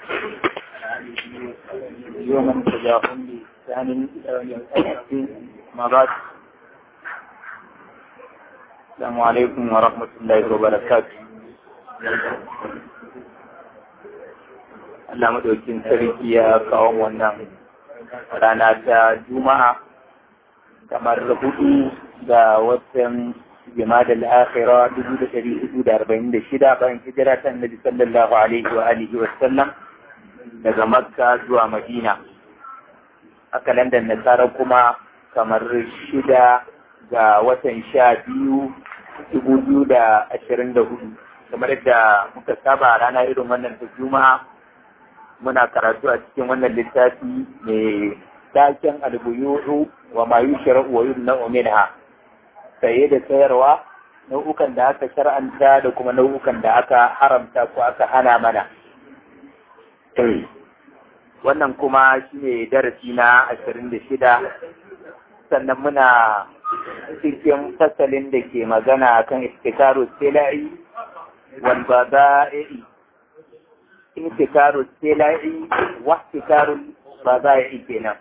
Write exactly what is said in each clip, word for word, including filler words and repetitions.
يوم تجاهم بإحسان إلى يوم الدين. ما بعد. السلام عليكم ورحمة الله وبركاته. Allah madaukin sarki ya kawo wannan rana ta Juma'a kamar hudu ga watan Jumada al-Akhira dubu da ɗari hudu da arba'in da shida bayan hijira ta Annabi sallallahu alaihi wa alihi wa sallam daga Makka zuwa Madina. A kalandar Nasara kuma kamar shida ga watan sha biyu dubu biyu da ashirin da hudu. Kamar yadda muka saba rana irin wannan ta Juma'a muna karatu a cikin wannan littafi mai taken albuyu'u wa ma yushra'u wa yumna'u minha, saye da sayarwa, nau'ukan da aka shar'anta da kuma nau'ukan da aka haramta ko aka hana mana. Wannan kuma shine darasi na ashirin da shida, sannan muna cikin fasalin da ke magana kan istikaru sila'i wal bada'i intikaru sila'i wa intikaru bada'i kenan.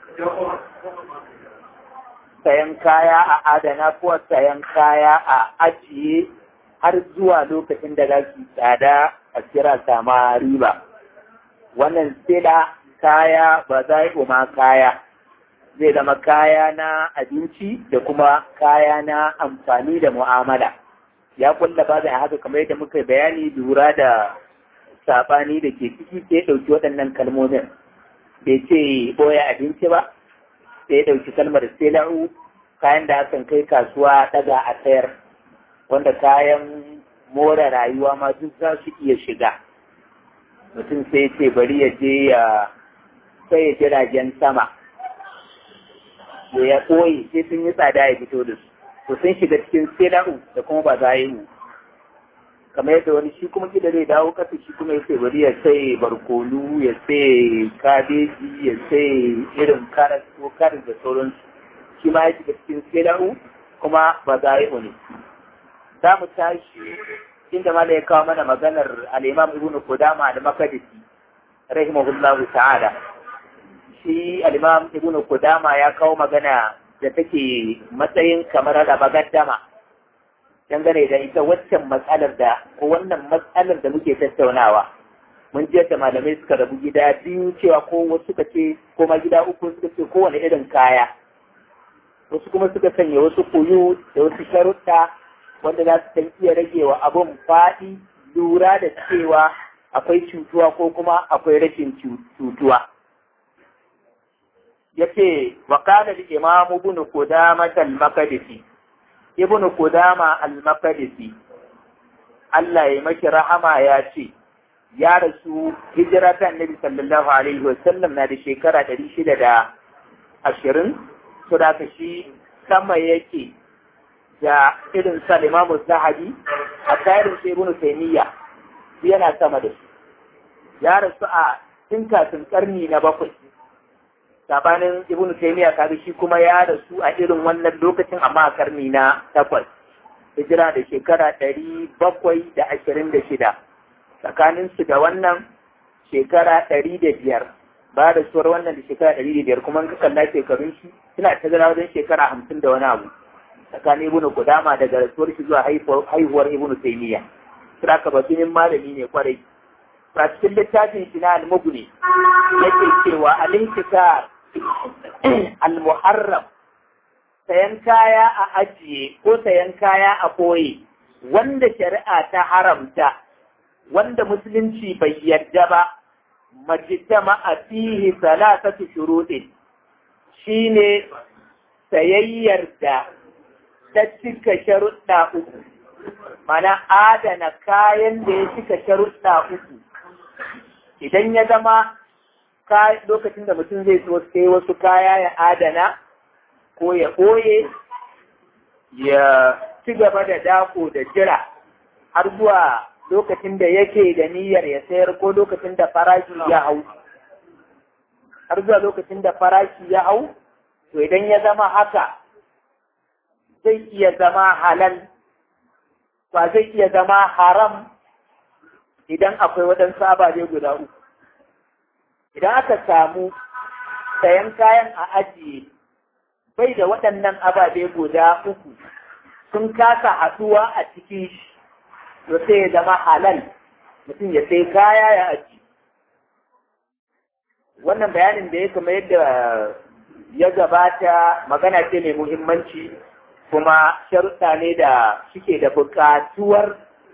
Sayan kaya a adana ko sayan kaya a ajiye har zuwa lokacin da za su tsada a kira sama riba. Wannan sila kaya ba za yi ma kaya zai zama kaya na abinci da kuma kaya na amfani da mu'amala. Ya kulla ba zai haka kamar yadda muka bayani lura da sabani da ke ciki sai ɗauki waɗannan kalmomin. Bai ce ɓoye abinci ba, sai ɗauki kalmar sela'u, kayan da akan kai kasuwa ɗaga a sayar, wanda kayan more rayuwa ma duk za su iya shiga. Mutum sai ce bari ya je ya sai jiragen sama, ya ɓoye sai sun yi tsada ya fito da su. To sun shiga cikin sela'u da kuma ba za yi kamar yadda wani shi kuma gida zai dawo kasa shi kuma ya sai bari ya sai barkonu, ya sai kabeji, ya sai irin karas ko karas da sauransu. Shi ma ya shiga cikin sela'u kuma ba za yi ne. Za mu tashi inda ma da ya kawo mana maganar al'imam ibn Qudama da Makadisi rahimahullahu ta'ala. Shi al'imam ibn Qudama ya kawo magana da take matsayin kamar da magaddama dangane da ita waccan matsalar da ko wannan matsalar da muke tattaunawa. Mun ji yadda malamai suka rabu gida biyu cewa ko wasu suka ce ko ma gida uku suka ce kowane irin kaya, wasu kuma suka sanya wasu koyo da wasu sharuɗa wanda za su san iya rage wa abun faɗi lura da cewa akwai cutuwa ko kuma akwai rashin cutuwa. Yace wa kana al-imam ibn Qudamah al-Maqdisi ibn Qudama al-Maqdisi Allah ya maki rahama ya ce ya rasu hijira ta Annabi sallallahu alaihi wa sallam na da shekara ɗari shida da ashirin, to da ka shi sama yake da irin sa Imam Zahabi a tsarin sai Ibn Taymiyyah yana sama da su. Ya rasu a tun kafin karni na bakwai, sabanin Ibn Taymiyyah kaga shi kuma ya rasu a irin wannan lokacin amma a karni na takwas, hijira da shekara ɗari bakwai da ashirin da shida, tsakanin su da wannan shekara ɗari da biyar, ba da suwar wannan da shekara ɗari da biyar kuma ka kalla shekarun shi suna ta zara wajen shekara hamsin da wani abu tsakanin Ibn Qudama daga rasuwar shi zuwa haihuwar Ibn Taymiyyah. Sura ka batinin malami ne kwarai. A cikin littafin shi na al-Mughni yake cewa al-intikar al-muharram, sayan kaya a ajiye ko sayan kaya a koye wanda shari'a ta haramta, wanda musulunci bai yarda ba, majtama a fihi salasatu shuruɗin, shine sayayyar da ta cika sharuɗa uku, mana adana kayan da ya cika sharuɗa uku. Idan ya zama lokacin da mutum zai so sai wasu kaya ya adana ko ya ɓoye ya ci gaba da dako da jira har zuwa lokacin da yake da niyyar ya sayar ko lokacin da farashi ya hau. Har zuwa lokacin da farashi ya hau, to idan ya zama haka zai iya zama halal, ba zai iya zama haram idan akwai waɗansu ababe guda uku. idan aka samu sayan kayan a ajiye bai da waɗannan ababe guda uku sun kasa haɗuwa a cikin shi, to sai ya zama halal mutum ya sai kaya ya aji. Wannan bayanin da ya kama yadda ya gabata magana ce mai muhimmanci kuma sharuɗa ne da suke da buƙatuwar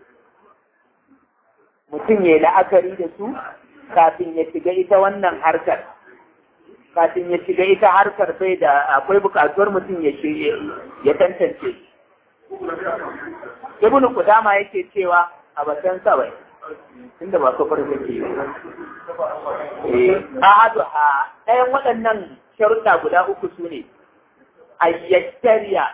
mutum ya la'akari da su kafin ya shiga ita wannan harkar. Kafin ya shiga ita harkar bai da akwai buƙatuwar mutum ya ya tantance. Ibn Qudama yake cewa a bakan sawai inda ba kofar take yi. Eh, ahadu ha ɗayan waɗannan sharuɗa guda uku su ne ayyattariya.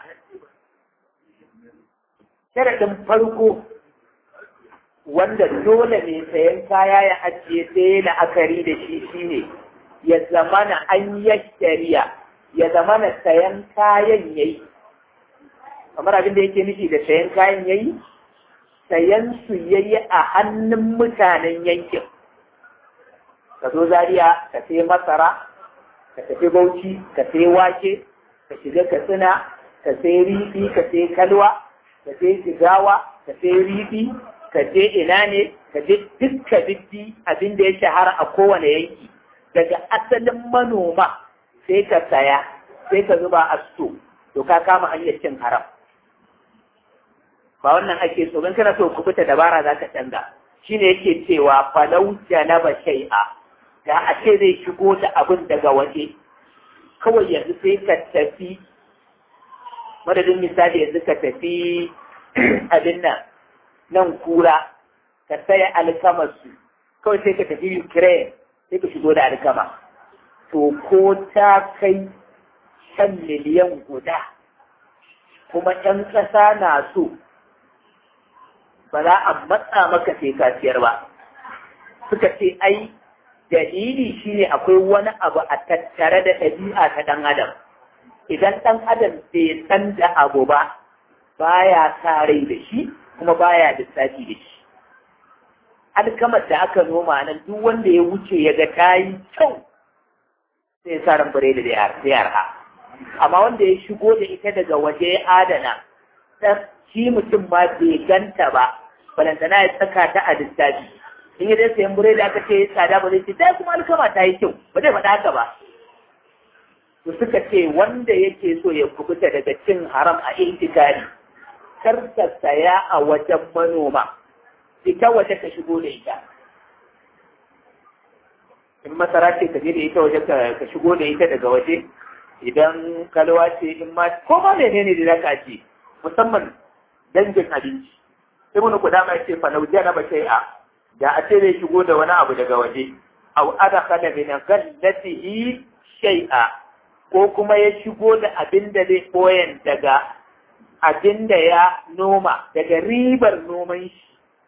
Sharaɗin farko wanda dole ne sayan kaya ya ajiye sai la'akari da shi shine ya zamana an yattariya, ya zamana sayan kayan yayi. Kamar abin da yake nufi da sayan kayan yayi, sayan su yayi a hannun mutanen yankin. Ka zo Zaria ka sai masara, ka tafi Bauchi ka sai wake, ka shiga Katsina ka sai riɗi, ka sai kalwa, ka sai jigawa, ka sai riɗi, ka je ina ne, ka je dukka biddi abin da ya shahara a kowane yanki. Daga asalin manoma sai ka saya, sai ka zuba a sto, to ka kama hanyar cin haram. Ba wannan ake so, don kana so ku fita dabara za ka canza. Shi ne yake cewa falau janaba shai'a, da a ce zai shigo da abin daga waje, kawai yanzu sai ka tafi, madadin misali yanzu ka tafi abin nan, nan kura, ka saya alkamarsu, kawai sai ka tafi Ukraine, sai ka shigo da alkama. To ko ta kai shan miliyan guda, kuma ‘yan ƙasa na so, ba za a matsa maka sai kasiyar ba. Suka ce, ai, dalili shine akwai wani abu a tattare da ɗabi'a ta ɗan adam. Idan ɗan adam bai san da abu ba, baya sa rai da shi, kuma baya lissafi da shi. Alkamar da aka noma nan duk wanda ya wuce ya ga ta yi kyau, sai sa ran bare da yarha. Amma wanda ya shigo da ita daga waje ya adana, shi mutum ma bai ganta ba, balantana ya saka ta a lissafi. In yi dai sayan bure da aka ce tsada ba zai ce, dai kuma alkama ta yi kyau, ba zai faɗa haka ba. To suka ce wanda yake so ya kubuta daga cin haram a intikari, kar ka saya a wajen manoma, ita waje ka shigo da ita. In masara ce ka je da ita waje ka shigo da ita daga waje, idan kalwa ce in ma ko ma menene da zaka ce, musamman dangin abinci. Ibn Qudama yace fa law janaba shay'a, da a ce zai shigo da wani abu daga waje, aw adakhala min ghallatihi shay'a, ko kuma ya shigo da abin da zai koyan daga abin da ya noma, daga ribar noman shi.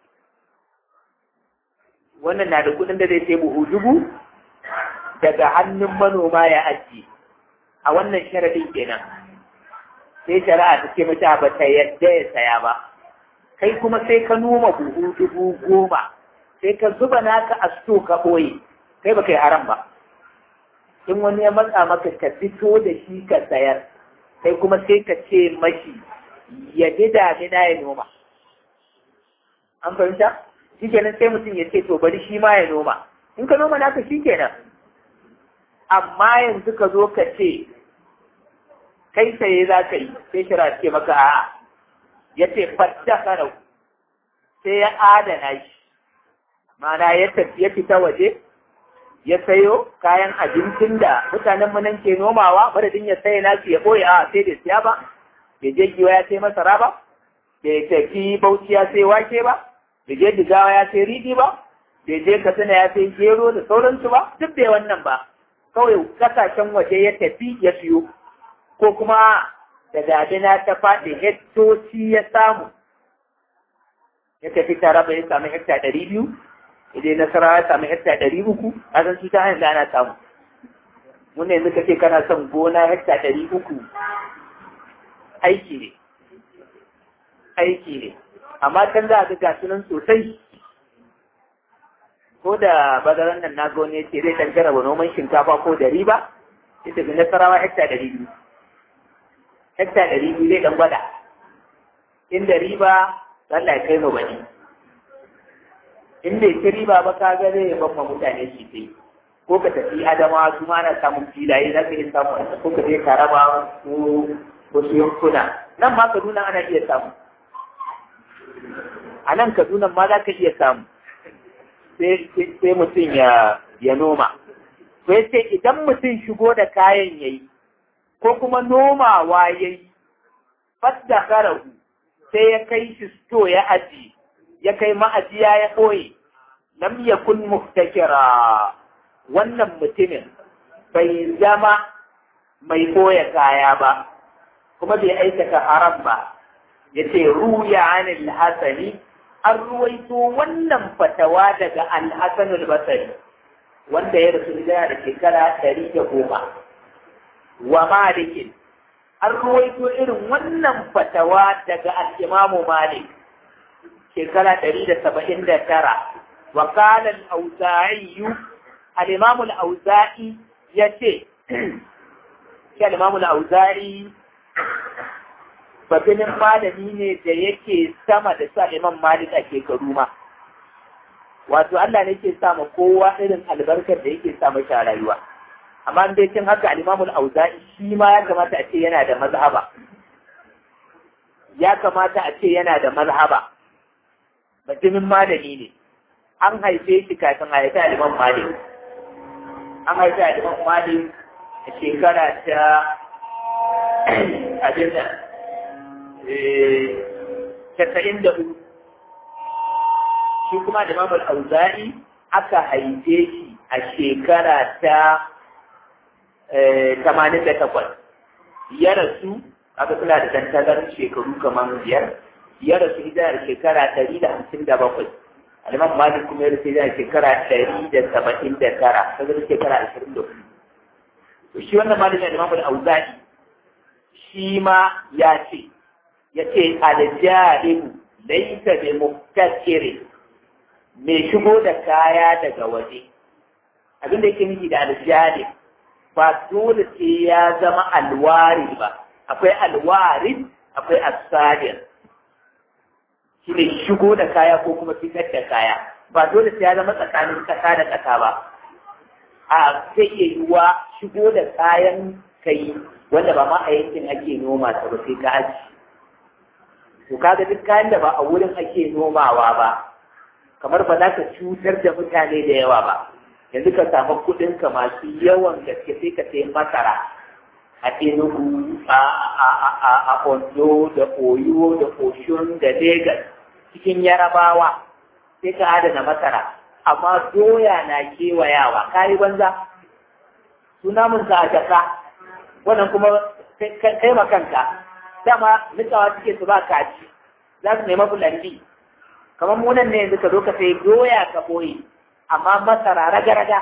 Wannan na da kudin da zai sai buhu dubu daga hannun manoma ya ajiye. A wannan sharadin kenan. Sai shari'a ta ce mata ba ta yadda ya saya ba. Kai kuma sai ka noma buhu dubu goma, sai ka zuba naka a sto ka ɓoye, kai ba kai haram ba. In wani ya matsa maka ka fito da shi ka sayar, sai kuma sai ka ce mashi ya ji damina ya noma. An fahimta? Shi kenan sai mutum ya ce to bari shi ma ya noma. In ka noma naka shi kenan. Amma yanzu ka zo ka ce kai saye za ka yi, sai shira ce maka a'a. Ya ce fadda karau, sai ya adana shi. Mana ya tafi ya fita waje, ya sayo kayan abincin da mutanen mu nan ke nomawa, madadin ya saye nasu ya ɓoye a sai da siya ba, bai je giwa ya sai masara ba, bai tafi Bauchi ya sai wake ba, bai je Jigawa ya sai riɗi ba, bai je Katsina ya sai gero da sauransu ba, duk bai wannan ba. Kawai kasashen waje ya tafi ya siyo, ko kuma da damina ta faɗi hektoci ya samu, ya tafi Taraba ya samu hekta ɗari biyu, idan Nasarawa ya samu hekta ɗari uku, a san su ta hanyar da ana samu. Mun yanzu ka ce kana son gona hekta ɗari uku, aiki ne, aiki ne, amma can za a ga gasunan sosai. ko da bazaran nan na gone ce zai ɗan jarraba noman shinkafa ko da riba ita ga nasarawa hekta ɗari biyu hekta ɗari biyu zai ɗan gwada inda riba Allah ya kai mu bane in bai ci riba ba ka ga zai ban mutane shi sai ko ka tafi adama su ma na samun filaye za ka iya samu ko ka je karaba ko wasu yankuna nan ma kaduna ana iya samu a nan kaduna ma za ka iya samu sai mutum ya ya noma sai sai idan mutum shigo da kayan yayi ko kuma nomawa yayi fadda karahu sai ya kai shi sto ya aji ya kai ma'ajiya ya ɓoye lam yakun muftakira wannan mutumin bai zama mai ɓoye kaya ba kuma bai aikata haram ba ya ce ruya anil hasani an ruwaito wannan fatawa daga al-hasanul basri wanda ya rasu da da shekara ɗari da goma wa malikin an ruwaito irin wannan fatawa daga al-imamu malik shekara ɗari da saba'in da tara wa qala al-awza'i al-imam al-awza'i yace shi al-imam al-awza'i babinin malami ne da yake sama da sa imam malik a shekaru ma wato Allah ne ke sa ma kowa irin albarkar da yake sa mashi a rayuwa amma dai kin haka al-imam al-awza'i shi ma ya kamata a ce yana da mazhaba ya kamata a ce yana da mazhaba mutumin malami ne an haife shi kafin a haifi al-imam malik an haifi al-imam malik a shekara ta abin da casa'in da hudu shi kuma da mamar auza'i aka haife shi a shekara ta tamanin da takwas ya rasu aka suna da tantagar shekaru kamar biyar ya rasu hijirar shekara ɗari da hamsin da bakwai alimam malik kuma ya rasu hijirar shekara ɗari da saba'in da tara ta zama shekara ashirin da hudu to shi wannan malamin da mamar auza'i shi ma ya ce ya ce aljaribu laisa bi muftakiri mai shigo da kaya daga waje abin da yake nufi da aljarib ba dole sai ya zama alwari ba akwai alwari akwai asadir shi ne shigo da kaya ko kuma fitar da kaya ba dole sai ya zama tsakanin kasa da kasa ba a zai iya yiwuwa shigo da kayan kai wanda ba ma a yankin ake noma ta ba sai ka aji to kaga duk kayan da ba a wurin ake nomawa ba kamar ba za ka cutar da mutane da yawa ba yanzu ka samu kuɗin ka masu yawan gaske sai ka sayi masara a Enugu a a a a Ondo da Oyo da Oshun da Lagos cikin Yarabawa sai ka adana masara amma doya na kewayawa kayi banza sunamun ka a jaka wannan kuma kai ma kanka dama nikawa suke su ba kaji za su nema fulani kamar munan ne yanzu ka zo ka sai doya ka boye amma masara raga-raga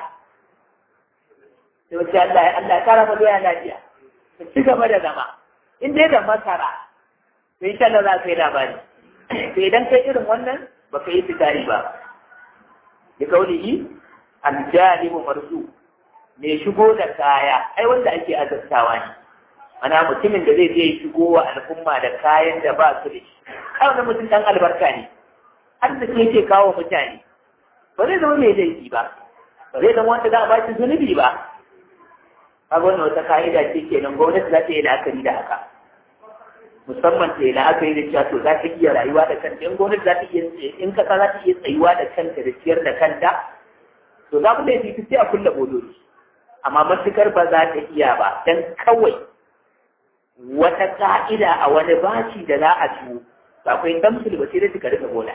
sai wace Allah ya Allah ya kara ma doya lafiya ka ci gaba da zama in dai da masara to insha Allah za ka yi labari to idan kai irin wannan ba ka yi fitari ba da kaulihi al-jalibu marzu mai shigo da kaya ai wanda ake azabtawa ne ana mutumin da zai je shigo wa al'umma da kayan da ba su da shi kawai da mutum dan albarka ne arziki yake kawo mutane ba zai zama mai laifi ba ba zai zama wanda za a ba shi zunubi ba kaga wannan wata ka'ida ce kenan gwamnati za ta yi la'akari da haka musamman ta yi la'akari da cewa to za ta iya rayuwa da kanta in gwamnati za ta iya in kasa za ta iya tsayuwa da kanta da ciyar da kanta to za ku laifi sai a kulle bodoji amma matukar ba za ta iya ba dan kawai wata ka'ida a wani bashi da za a ciwo ba akwai damsul ba sai da suka rika bola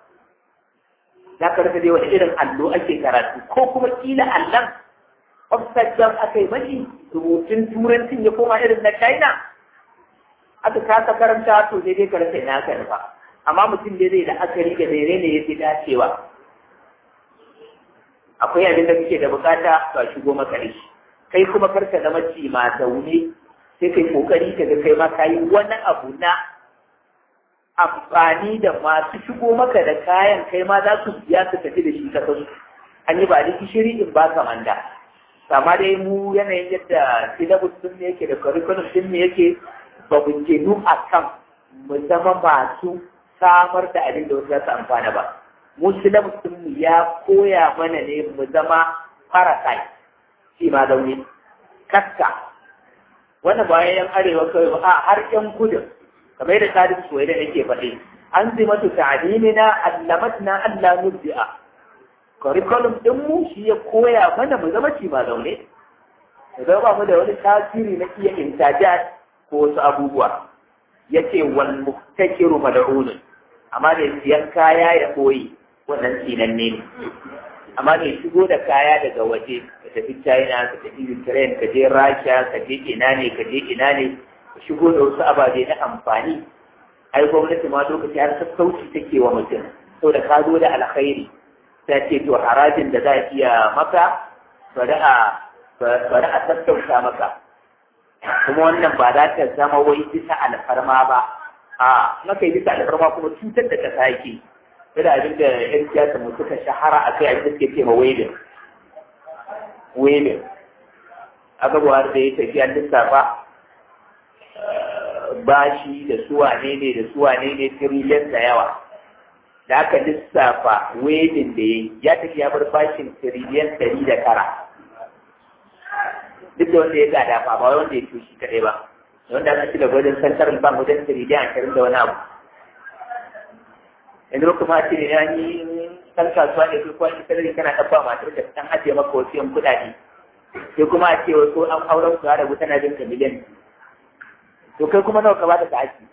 za ka rika dai wani irin allo ake karatu ko kuma kila allon offset jam aka yi mashi rubutun turancin ya koma irin na china aka kasa karanta to dai dai karanta ina aka rufa amma mutum dai zai la'akari da daidai ne ya fi dacewa akwai abin da muke da bukata ba shigo maka da shi kai kuma karka zama ci ma zaune sai kai kokari ka ga kai ma kayi wani abu na amfani da masu shigo maka da kayan kai ma za su biya su tafi da shi kasar an yi ba da gishiri in ba ka manda. Amma dai mu yanayin yadda syllabus din ne yake da curriculum din ne yake ba mu ginu a kan mu zama masu samar da abin da wasu za su amfana ba. Mu syllabus din mu ya koya mana ne mu zama parasite shi ma zaune kaska wannan bayan yan arewa kawai ba a har yan gudun kamar da tsarin soyayya da nake faɗi an zai matu ta'alimina allamatna Allah nubdi'a curriculum din mu shi ya koya mana mu zama ci ma zaune da ba mu da wani tasiri na iya intajat ko wasu abubuwa yace wal muftakiru mad'un amma da siyan kaya ya koyi wannan tsinanne ne amma ne shigo da kaya daga waje ka tafi China ka tafi Ukraine ka je Russia ka je ina ne ka je ina ne ka shigo da wasu ababe na amfani ai gwamnati ma lokaci har sassauci take wa mutum saboda ka zo da alkhairi ta ce to harajin da za a iya maka bari a bari a sassauta maka kuma wannan ba za ta zama wai bisa alfarma ba a maka yi bisa alfarma kuma cutar da kasa yake da abin da yan siyasa mu suka shahara a kai abin da suke ce ma wailing wailing abubuwa da ya tafi an lissafa bashi da suwa ne ne da suwa ne ne tiriliyan da yawa da aka lissafa wailing da ya ya tafi ya bar bashin tiriliyan ɗari da tara duk da wanda ya gada fa ba wanda ya tushe kadai ba wanda aka ci da gwajin central bank wajen tiriliyan ashirin da wani abu yanzu kuma ce ne ya yi kan kasuwa ne ko kwani sarari kana tabba matar da an ajiye maka wasu yan kuɗaɗe sai kuma a ce wasu an auren su da wuta na jinka miliyan to kai kuma nawa ka bata ta aji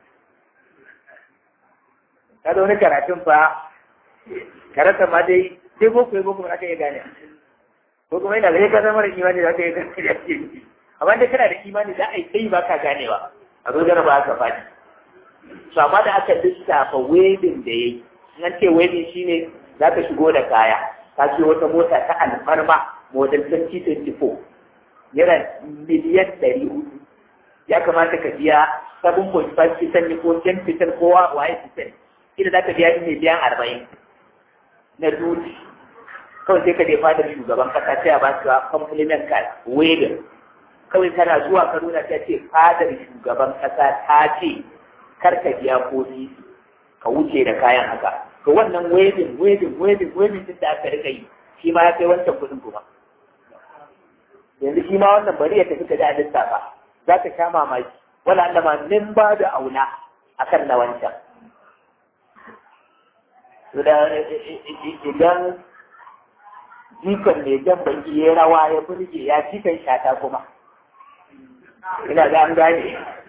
ka da wani karatun fa karanta ma dai sai boko ya boko aka iya gane ko kuma yana zai ka zama da imani za ka yi gane da ke amma dai kana da imani za a yi kai ba ka ganewa a zo gana ba ka faɗi to amma da aka lissafa wedin da ya yi nan ce wedin shine za ka shigo da kaya ka ce wata mota ta alfarma model twenty twenty-four yana miliyan ɗari hudu ya kamata ka biya seven point five percent ne ko ten percent ko waye percent ina za ka biya miliyan arba'in na duty kawai sai ka je fadar shugaban kasa sai a ba su compliment card wedin kawai kana zuwa ka nuna ta ce fadar shugaban kasa ta ce kar ka biya ko sisi ka wuce da kayan haka to wannan wedding wedding wedding wedding din da aka rika yi shi ma ya kai wancan kudin kuma yanzu shi ma wannan bari ya tafi ka da lissafa za ka sha mamaki wala Allah ma min ba da auna akan na wancan idan jikan mai jan baki ya rawa ya burge ya jikan shata kuma ina ga an gane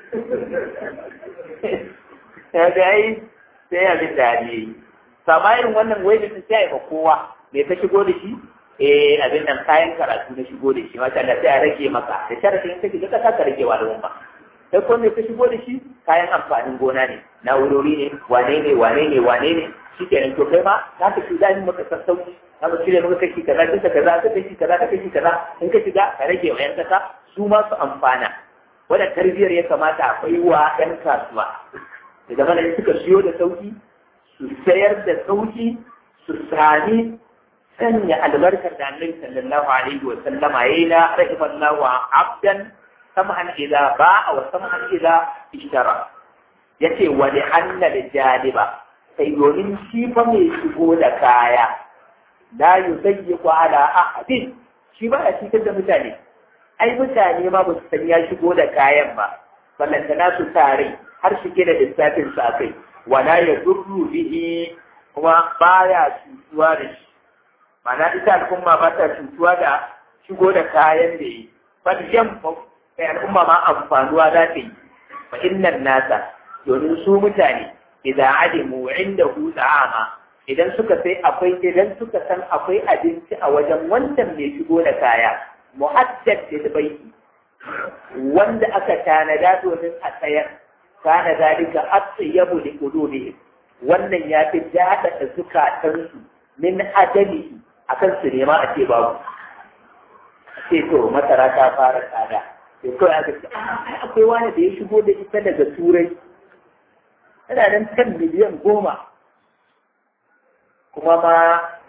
ya ga yi sai abin da ne sama irin wannan wai da sai ba kowa me ka shigo da shi eh abin nan kayan karatu na shigo da shi masha Allah sai a rage maka da sharadin kake da ka ka rage wa al'umma sai ko me ka shigo da shi kayan amfanin gona ne na'urori ne wane ne wane ne wane ne shikenan to kai ma za ka shiga ni maka sassauci za mu cire maka kashi kaza duka kaza ka kashi kaza ka kashi kaza in ka shiga ka rage wa yan kasa su ma su amfana wadda tarbiyyar ya kamata akwai wa ‘yan kasuwa da zama da suka siyo da sauki su sayar da sauki su sami sanya albarkar da annabi sallallahu alaihi wa sallama yayi na rahimallahu abdan sam'an idza ba'a wa sam'an idza ishtara yace wa li anna al jaliba sai domin shi fa mai shigo da kaya la yuzayyiqu ala ahadin shi ba a cikin da mutane ai mutane ma ba su san ya shigo da kayan ba ballantana su tare har shige da lissafin su akai wala ya durru bihi kuma baya cutuwa da shi mana ita al'umma ba ta cutuwa da shigo da kayan da yi bal yamma kai al'umma ma amfanuwa za ta yi fa innan nasa domin su mutane idan alimu inda hu ta'ama idan suka sai akwai idan suka san akwai abinci a wajen wannan mai shigo da kaya mu'addad lil bayti wanda aka tanada domin a sayar kana zalika atyabu li qulubihim wannan ya fi dada da zukatansu min adami akan su nema a ce babu ce to masara ta fara tsada to kawai aka ce akwai wani da ya shigo da ita daga turai tana nan kan miliyan goma kuma ma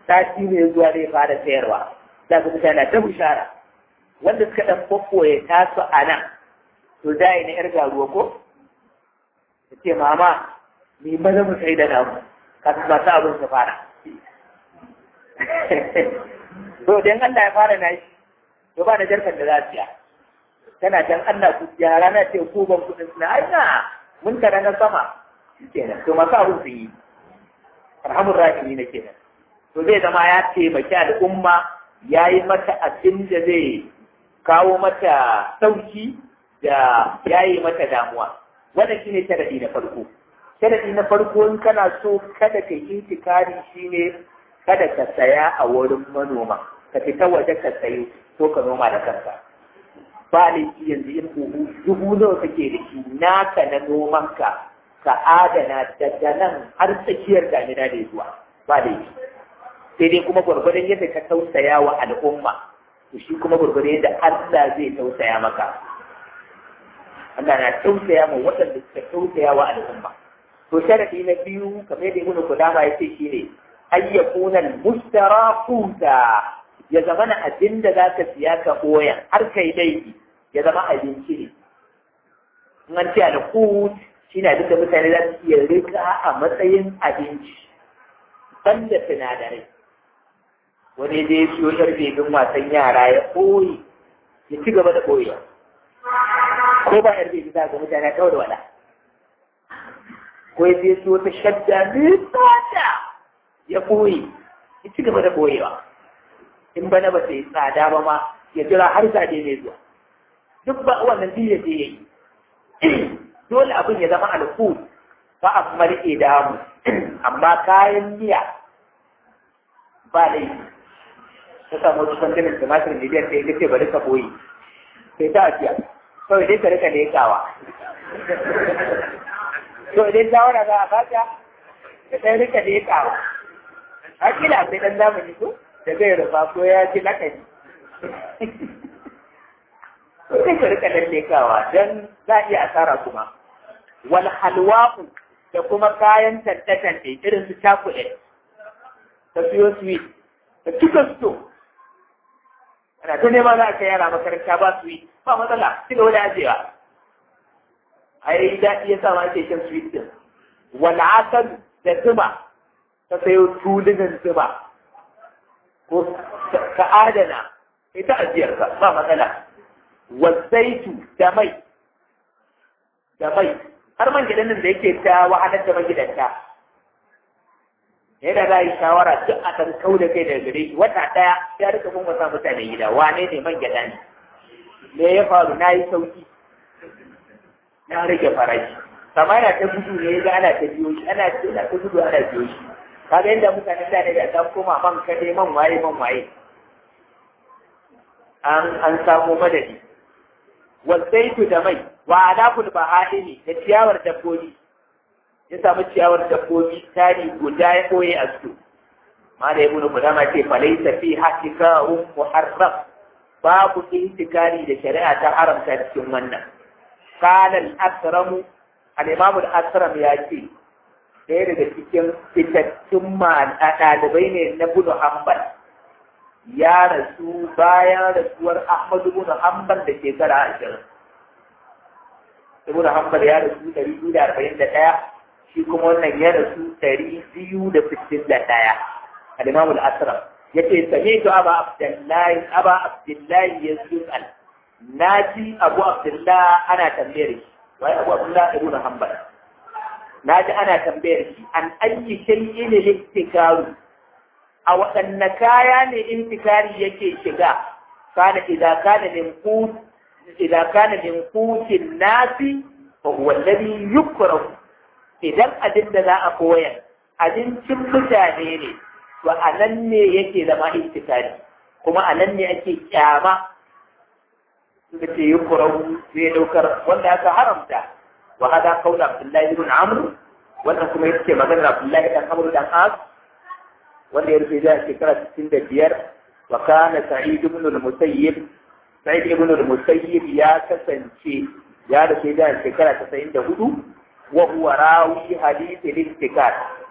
sati ne zuwa zai fara sayarwa za ka mutane ta bishara wanda suka ɗan kwakwoye tasu a nan to da na yar garuwa ko ta ce mama ni maza mu sai da namu kasu masu abin su fara to dan Allah ya fara na shi to ba da jarkar da za su ya tana dan Allah ku ya rana ce ku ban kudin na ai na mun tara na sama kenan to masu abin su yi arhamur rahimi ne kenan to zai zama ya taimaki al'umma ya yi mata abin da zai kawo mata sauki da ya yi mata damuwa wannan shine sharadi na farko sharadi na farko in kana so kada ka yi intikari shine kada ka saya a wurin manoma ka fita waje ka sayo ko ka noma da kanka ba laifi yanzu in buhu dubu nawa kake da shi naka na nomanka ka adana daga nan har tsakiyar damina da zuwa ba laifi sai dai kuma gwargwadon yadda ka tausaya wa al'umma to shi kuma gwargwadon yadda Allah zai tausaya maka Allah na tausaya ma waɗanda suka tausaya wa al'umma to sharadi na biyu kamar yadda Ibn Qudama ya ce shine ayyakuna al-mustarafuta ya zama na abin da za ka siya ka koya har kai laifi ya zama abinci ne in an ce al-qut shine abin da mutane za su iya rika a matsayin abinci banda sinadarai wani da ya siyo yar bebin wasan yara ya ɓoye ya ci gaba da ɓoye ko ba yar bebi za ga mutane kawai da wala ko ya je siyo ta shadda mai tsada ya ɓoye ya ci gaba da ɓoyewa in bana ba ta yi tsada ba ma ya jira har zaɓe mai zuwa duk ba wannan biyu ya je ya yi dole abin ya zama alkul ba a marke damu amma kayan miya ba laifi ta samu wasu kwantanin tumatir miliyan ta yi ce bari ka boye sai ta ajiya kawai dai ka rika lekawa to idan shawara za a baka ka ɗan rika lekawa a kila sai ɗan zamani ko da zai rufa ko ya ji lakani to sai ka rika ɗan lekawa don za a iya asara kuma wal halwa'u da kuma kayan tantatante irin su chocolate ta siyo sweet da cika sto ana ta nema za a kai yara makaranta ba sweet ba matsala ci gaba da ajewa a yi daɗi ya sa ma ake shan sweet din wala asal da zuma ta sayo tulunan zuma ko ka adana ita ajiyar ka ba matsala wasaitu da mai da mai har man gidan nan da yake ta wahalar da magidanta yana za a yi shawara duk a kan kau da kai daga gare shi wata ɗaya ya rika mun wasa mutane gida wane ne man gida ne me ya faru na yi sauki na rage farashi kama yana ta gudu ne ga ana ta biyo shi ana ta ta gudu ana biyo shi kaga yadda mutanen da ne da ta koma man kade man waye man waye an an samu madadi wasaitu da mai wa alakul baha'ini da ciyawar dabbobi ya samu ciyawar dabbobi tari guda ya koye a su ma da ibnu qudama ce falaysa fi haqiqa'un muharram babu intikari da shari'a ta haramta cikin wannan qala al-asram al-imam al-asram ya ce ɗaya daga cikin fitattun ɗalibai ne na Ibn Hanbal ya rasu bayan rasuwar Ahmad ibn Hanbal da shekara ashirin Ibn Hanbal ya rasu ɗari biyu da arba'in da ɗaya shi kuma wannan ya rasu ɗari biyu da sittin da ɗaya al-imam al-asram yace sami'tu aba abdullahi aba abdullahi yas'al naji abu abdullah ana tambayar shi wai abu abdullah ibn hanbal naji ana tambayar shi an ayyi shay'in al-ihtikaru a wadanne kaya ne intikari yake shiga kana idan kana min qut idan kana min qutin nasi fa huwa alladhi yukrahu idan abin da za a koya abincin mutane ne to a nan ne yake zama intikari kuma a nan ne ake kyama suka ce yi kurau zai daukar wanda aka haramta wa hada kaula abdullahi ibn amr wannan kuma yake maganar abdullahi dan amr dan as wanda ya rufe da shekara sittin da biyar wa kana sa'id ibn al-musayyib sa'id ibn al-musayyib ya kasance ya rufe da shekara tasa'in da hudu wa huwa rawi hadith al-intikar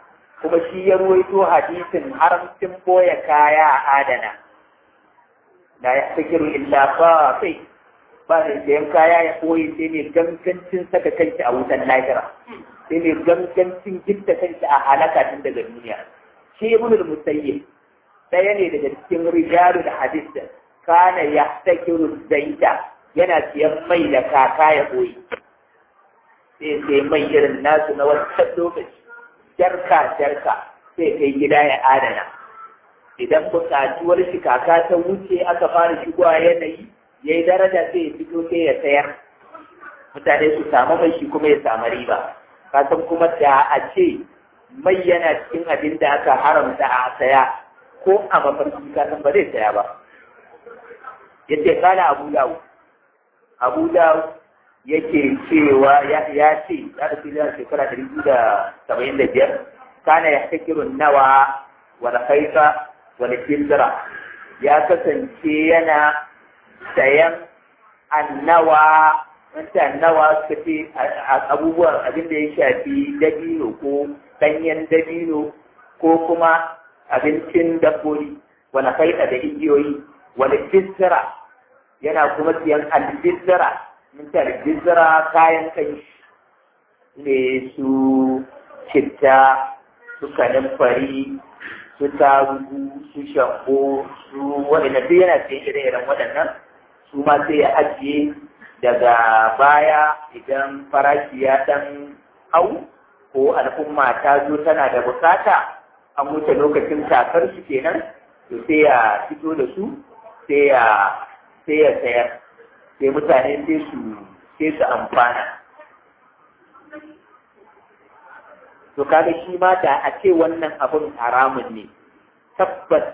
kuma shi ya ruwaito hadisin haramcin boye kaya a adana la yahtakiru illa fafi ba da sayan kaya ya boye sai ne gangancin saka kanki a wutan lahira sai ne gangancin gidda kanki a halaka tun daga duniya shi ibn al-musayyib ɗaya ne daga cikin rijalu da hadis da kana yahtakiru zaita yana siyan mai da kaka ya boye sai sai mai irin nasu na wancan lokaci jarka jarka sai kai gida ya adana idan buƙatuwar shi kaka ta wuce aka fara shigowa yanayi ya yi daraja sai ya fito sai ya sayar mutane su samu mai shi kuma ya samu riba kasan kuma da a ce mai yana cikin abin da aka haramta a saya ko a mafarki kasan ba zai saya ba yace kana abu dawo abu dawo yake cewa ya ce ya da filin shekara ɗari biyu da saba'in da biyar kana ya hakirun nawa wani haifa wani filtira ya kasance yana sayan annawa wanda annawa suka ce abubuwan abin da ya shafi dabino ko ɗanyen dabino ko kuma abincin dabbobi wani haifa da igiyoyi wani filtira yana kuma siyan alfiltira mintar gizira kayan kai ne su citta su kanin fari su tarugu su shambo su waɗanda duk yana cikin ire-iren waɗannan su ma sai ya ajiye daga baya idan farashi ya ɗan hau ko al'umma ta zo tana da bukata an wuce lokacin kakar su kenan to sai ya fito da su sai ya sai ya sayar sai mutane sai su sai su amfana to kaga shi ma da a ce wannan abun haramun ne tabbas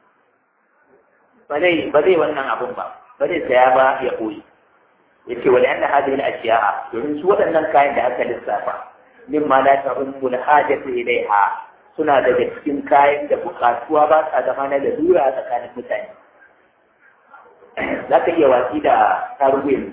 ba zai ba zai wannan abun ba ba zai saya ba ya koyi yace wala anna hadhihi al-ashya'a domin su waɗannan kayan da aka lissafa mimma la ta'ummu al-hajatu ilayha suna daga cikin kayan da bukatuwa ba sa zama na lalura a tsakanin mutane za ka iya watsi da tarugu yanzu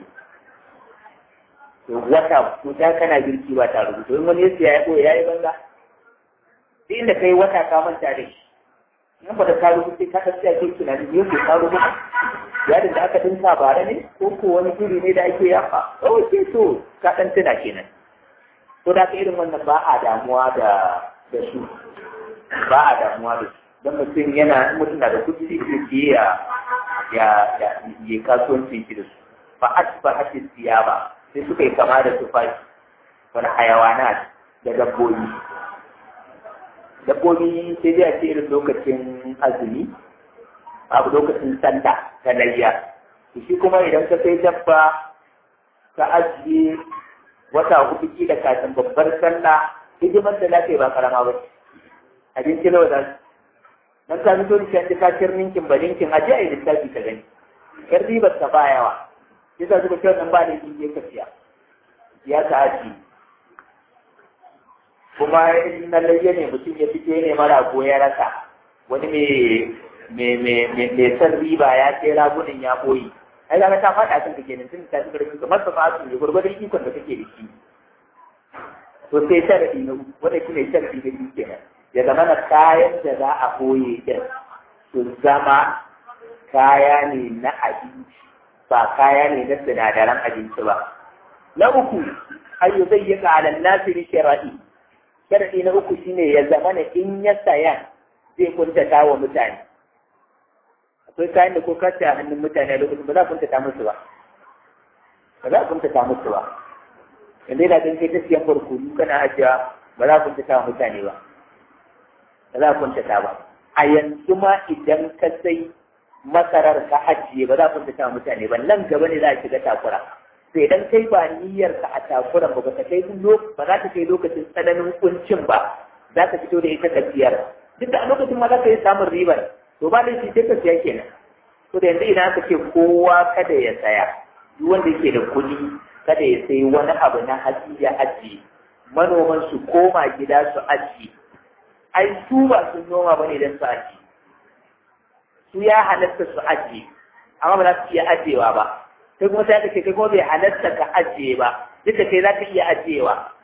to wata kuta kana girki ba tarugu to in wani yasi ya yi ya yi banza sai inda kai wata ka manta da shi in ba da tarugu sai ka tafi a kai tunanin yau ke tarugu yadda da aka dinka bara ne ko ko wani guri ne da ake yafa oh ke to ka dan tuna kenan to da ka irin wannan ba a damuwa da da su ba a damuwa da su don mutum yana mutum na da kuɗi sai ya ya ya yi kasuwancin shi da su fa asba hatin siyaba sai suka yi kama da tufafi wani hayawana da dabbobi dabbobi sai dai a ce irin lokacin azumi abu lokacin sanda ta layya shi kuma idan ka sai dabba ka ajiye wata hudu kila kafin babbar sallah hidimar da lafiya ba karama ba abinci nawa za su dan ka fito da shi ka kir ninkin ba ninkin aje a yi lissafi ka gani yar ribar ta ba yawa yasa suka ce wannan ba da shi ka siya ya ka aji kuma in na layya ne mutum ya fito ne mara ko ya rasa wani mai mai san riba ya ce ragunan ya boye ai ga ta faɗa kan kake nan tun ta ci garbi kamar ba fa su ne gurgurdan ikon da kake da shi to sai sharadi na wanda shine sharadi na biyu kenan ya zama na kayan da za a koye din su zama kaya ne na abinci ba kaya ne na sinadaran abinci ba. Na uku ayyu zai yi ƙalan nasiri shara'i sharaɗi na uku shine ya zama na in ya saya zai kuntata wa mutane akwai kayan da ko kace a hannun mutane a lokacin ba za a kuntata musu ba ba za a kuntata musu ba yanzu yana ganin kai ta siyan barkonu kana ajiya ba za a kuntata wa mutane ba ba za a kuntata ba a yanzu ma idan ka sai masarar ka ajiye ba za a kuntata wa mutane ba nan gaba ne za a shiga takura sai idan kai ba niyyar ka a takuran ba ba ta kai ba za ta kai lokacin tsananin kuncin ba za ka fito da ita tafiyar duk da a lokacin ma za ka yi samun ribar to ba da shi sai ka siya kenan to da yanzu idan aka ce kowa kada ya saya duk wanda yake da kuɗi kada ya sayi wani abu na hatsi ya ajiye manoman su koma gida su ajiye ai su ba sun noma bane don su ajiye su ya halatta su ajiye amma ba za su iya ajiyewa ba sai kuma sai ka ce kai kuma bai halatta ka ajiye ba duk da kai za ka iya ajiyewa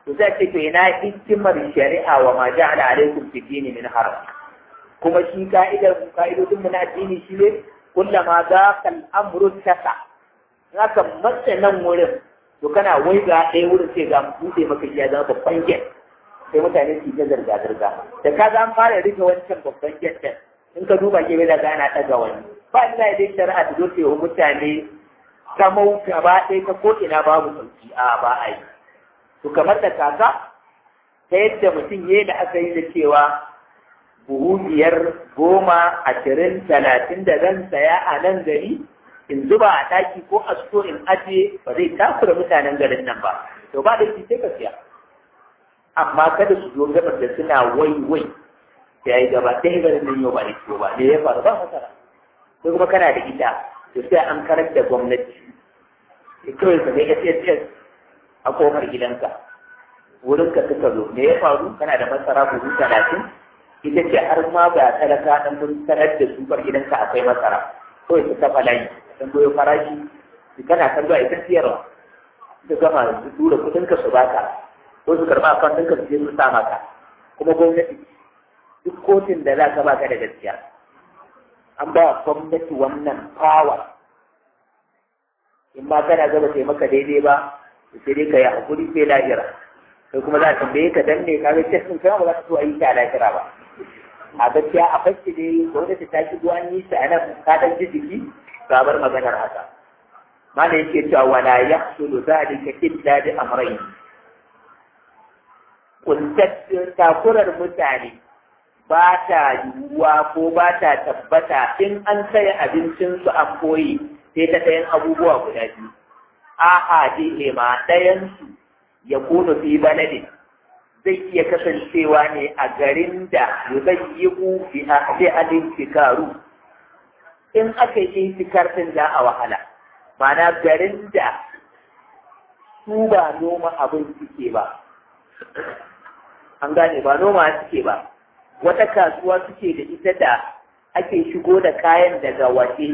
to sai ce to ina hikimar shari'a wa ma ja'ala alaikum fi dini min haram kuma shi ka'idar ka'idodin mu na addini shi ne kullama zaqal amru tasa haka mace nan wurin to kana wai ga ɗaya wurin sai ga buɗe maka ya zama babban get sai mutane su ta zarga zarga da ka ga an fara rike wancan babban get din in ka duba ke da ga ana ɗaga wani ba ina dai shari'a da zo ta yi wa mutane kamau gaba ɗaya ta ko ina babu sauki a ba a yi to kamar da kaka ta yadda mutum ya yi da aka yi da cewa buhu biyar goma ashirin talatin da zan saya a nan gari in zuba a ɗaki ko a so in ajiye ba zai takura mutanen garin nan ba to ba da shi sai ka siya amma kada su zo gabar da suna wai wai sai yi gaba sai garin nan yau ba da ciwo ba me ya faru ba masara ko kuma kana da ita to sai an karar da gwamnati sai kawai ka ga S S S a kofar gidanka wurin ka suka zo me ya faru kana da masara buhu talatin ita ce har ma ba talaka dan mun sanar da su bar gidanka akwai masara kawai su kafa layi dan goyo farashi su kana kallo a ita siyarwa su gama su tura kudin ka su baka ko su karba akan ɗinka su je su sa maka kuma gwamnati duk kotun da za ka baka da gaskiya an ba gwamnati wannan power in ma kana gaba sai maka daidai ba sai dai ka yi hakuri sai lahira sai kuma za a tambaye ka danne ka ga cikin kai ba za ka so a yi ta lahira ba a gaskiya a fashe dai gwamnati ta shigo an yi ta a nan ka dan ji jiki ga bar maganar haka mana yake cewa wala yahsulu zalika illa bi amrayn kuntattun takurar mutane ba ta yiwuwa ko ba ta tabbata in an saya abincinsu an koyi sai ta sayan abubuwa guda biyu a'a dai ma ɗayansu ya kunu fi baladin zai iya kasancewa ne a garin da zai yi fi ahadin fikaru in aka yi fikar din za a wahala mana garin da su ba noma abin suke ba an gane ba noma suke ba wata kasuwa suke da ita da ake shigo da kayan daga waje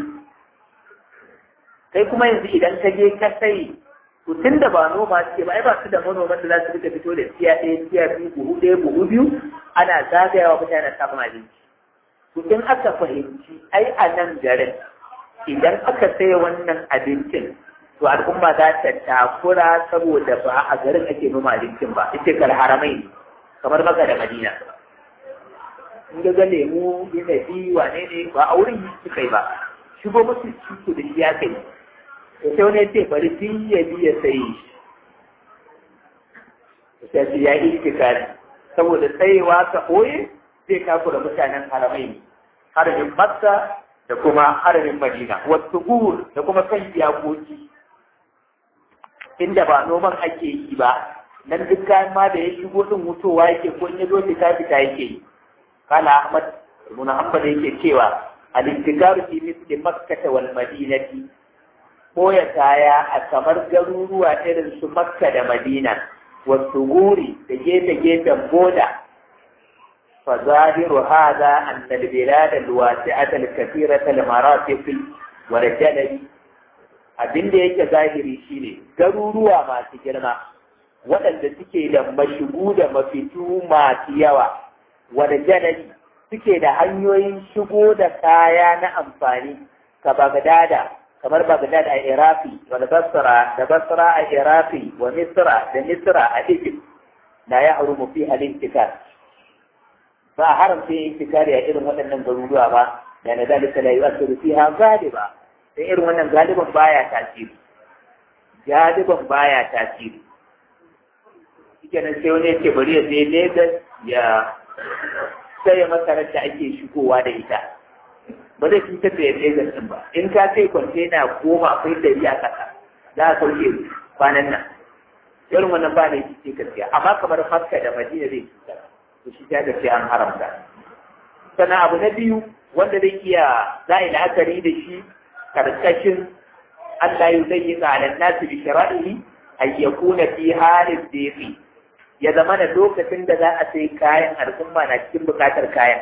kai kuma yanzu idan ka je ka sai to tun da ba noma suke ba ai ba su da manoman da za su rika fito da tiya ɗaya tiya biyu buhu ɗaya buhu biyu ana zagayawa mutane samun abinci to in aka fahimci ai a nan garin idan aka saya wannan abincin to al'umma za ta takura saboda ba a garin ake noma abincin ba ita kal haramai kamar Makka da Madina in ga ga lemu inabi wane ne ba a wurin yi kai ba shigo musu ciko da shi ya kai to sai wani ce bari tun ya biya sai sai shi ya yi tikari saboda tsayewa ka ɓoye zai takura mutanen haramai haramin Makka da kuma haramin Madina wasu gur da kuma kan iyakoki inda ba noman ake yi ba nan duk kayan ma da ya shigo din mutuwa yake ko in ya zo fita fita yake yi kala Ahmad ibn Hanbal yake cewa al-intikaru fi misli Makkah wal Madinati koya kaya a kamar garuruwa irin su Makka da Madina wasu guri da gefe-gefen boda فظاهر هذا أن البلاد الواسعة الكثيرة المرافق والجلل abin da yake zahiri shine garuruwa masu girma waɗanda suke da mashigu da mafitu masu yawa wanda jalali suke da hanyoyin shigo da kaya na amfani ka Bagdada kamar Bagdad a Iraki wa Basra da Basra a Iraki wa Misra da Misra a Egypt la yahrumu fi al-intikar ba a haramta yin intikari a irin waɗannan garuruwa ba da na dalika la yu'athiru fiha galiba sai irin wannan galiban baya tasiri galiban baya tasiri shike nan sai wani yake bari ya je Lagos ya sai masarar da ake shigowa da ita ba zai cutar da ya Lagos din ba in ka sai kwantena goma akwai dari a ƙasa za a sauke kwanan nan irin wannan ba ne shi ke gaskiya amma kamar Makka da Madina zai cutar to shi ta gaske an haramta sannan abu na biyu wanda zai iya za a yi la'akari da shi karkashin Allah ya zai yi tsarin nasu bi shara'ihi a ya kuna fi halin zefi ya zama da lokacin da za a sai kayan al'umma na cikin bukatar kayan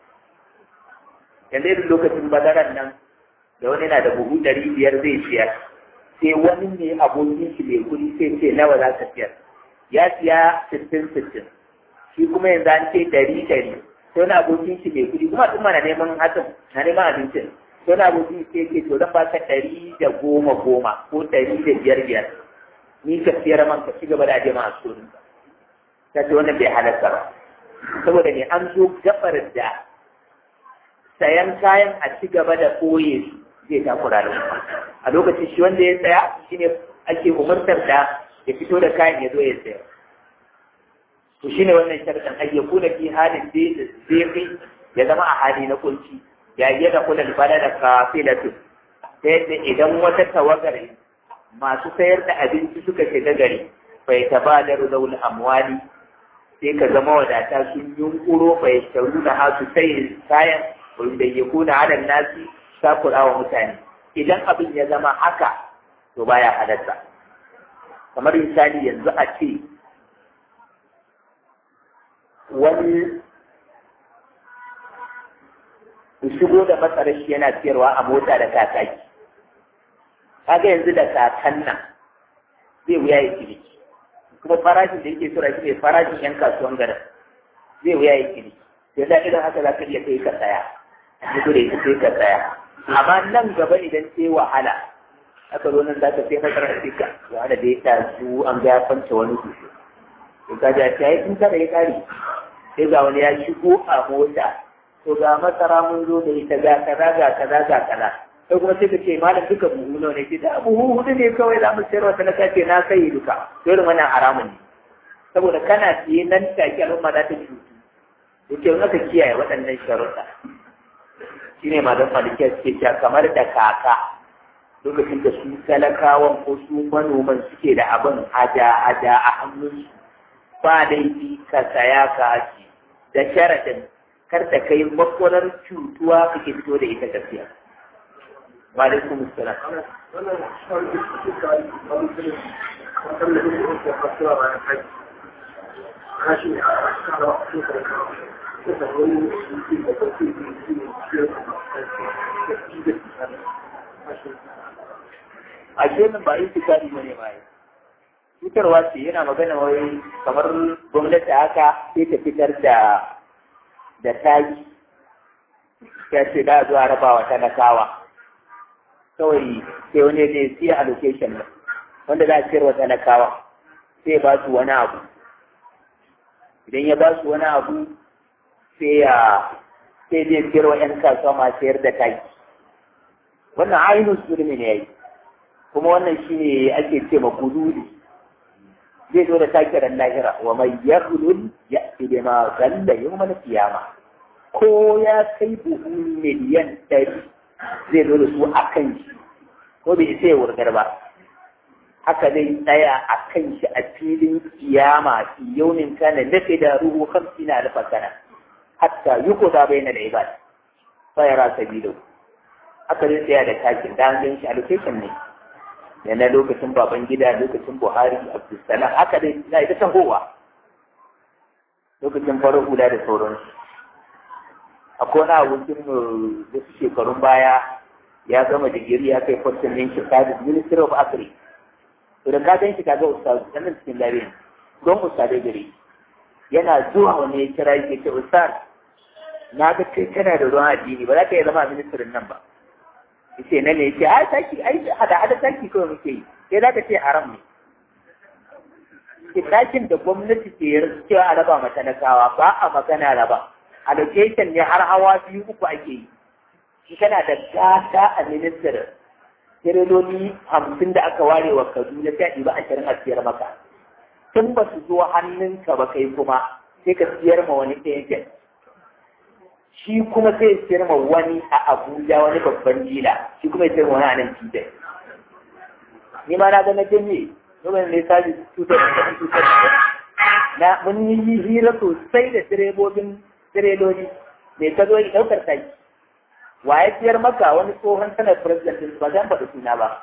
yanzu irin lokacin badaran nan da wani na da buhu ɗari biyar zai siyar sai wani ne abokin shi mai kuɗi sai ce nawa za ka siyar ya siya sittin sittin shi kuma yanzu an ce ɗari ɗari sai wani abokin shi mai kuɗi kuma ɗin na neman hatsin na neman abincin sai wani abokin shi ke to zan ba ka ɗari da goma goma ko ɗari da biyar biyar ni ka siyar man ka ci gaba da ajiye ma a sunan ta ce wannan bai halarta ba saboda ne an zo gabar da sayan kayan a ci gaba da ɓoye su zai takura da kuma a lokacin shi wanda ya tsaya shine ake umartar da ya fito da kayan ya zo ya sayar to shine wannan sharɗin ayyaku da fi halin zai ya zama a hali na kunci ya yi da kula da bada da kafilatu ta yadda idan wata tawagar masu sayar da abinci suka shiga gari bai taba da zaul amwali sai ka zama wadata sun yunkuro bai shauru da hasu sai kayan wanda ya kuna halin nasi takura wa mutane idan abin ya zama haka to baya halatta kamar misali yanzu a ce wani shigo da matsalar shi yana siyarwa a mota da kakaki kaga yanzu da kakan nan zai wuya ya ciniki kuma farashin da yake tura shi ne farashin yan kasuwan garin zai wuya ya ciniki sai da idan haka za ka iya kai ka tsaya duk da ita sai ka tsaya amma nan gaba idan sai wahala aka zo nan za ka sai fasar afirka wahala da ya tasu an ga ya kwance wani kushe to ka ja ta yi tun kada ya kare sai ga wani ya shigo a mota to ga masara mun zo da ita ga kaza ga kaza ga kaza sai kuma sai ka ce malam duka buhu nawa ne da buhu hudu ne kawai za mu sayar wa talaka ce na sai duka to irin wannan haramun ne saboda kana siye nan take al'umma za ta cutu yake in aka kiyaye waɗannan sharuɗa shine malam malikiya suke cewa kamar da kaka lokacin da su talakawan ko su manoman suke da abin hada-hada a hannunsu ba laifi ka saya ka ci da sharadin kar ta kai makwarar cutuwa kake fito da ita tafiya. Wa alaikum assalam. A shirin ba itikadi ba ne ba cutarwa ce yana magana wai kamar gwamnati haka sai ta fitar da da taki ya ce da zuwa rabawa talakawa kawai sai wani ne siya allocation ba wanda za a ciyar wa talakawa sai ba su wani abu idan ya ba su wani abu sai ya sai zai ciyar wa 'yan kasuwa masu sayar da taki wannan ainihin sulmi ne ya yi kuma wannan shi ne ake ce ma guduli zai zo da takirar lahira wa mai yarulun ya fi da ma zalla yau mana kiyama ko ya kai buhu miliyan ɗari zai zo da su a kan shi ko bai isa ya wurgar ba haka zai tsaya a kan shi a filin kiyama fi yaunin kana nafi da ruhu hamsin na alfa sana hatta yi ko da bayyana da ibad sayara sabilu haka zai tsaya da takin da an gan shi allocation ne da na lokacin baban gida lokacin buhari abdulsalam haka dai na ita tahowa lokacin farar hula da sauransu akwai wani abokin mu da su shekarun baya ya gama digiri ya kai kwastin ɗin shekadis ministry of agri to da ka gan shi kaga ustazu sannan cikin labirin don ustazai gari yana zuwa wani ya kira yake ce ustaz na ga kai kana da ruwan addini ba za ka iya zama ministirin nan ba yace nan ne yace ai taki ai hada hada taki kawai muke yi sai za ka ce haram ne takin da gwamnati ke cewa a raba ma talakawa ba a magana raba allocation ne har hawa biyu uku ake yi shi kana da gata a minister tireloli hamsin da aka ware wa kaduna sai a ɗiba ashirin a siyar maka tun ba su zo hannunka ba kai kuma sai ka siyar ma wani agent shi kuma sai siyar ma wani a Abuja wani babban dila shi kuma ya siyar ma wani a nan Tijai. Ni ma na ga na janye domin ne sabi tutar da tutar na mun yi hira sosai da direbobin direloli mai ta zo yi ɗaukar taki. Wa ya siyar maka wani tsohon sanar president din ba zan faɗi suna ba.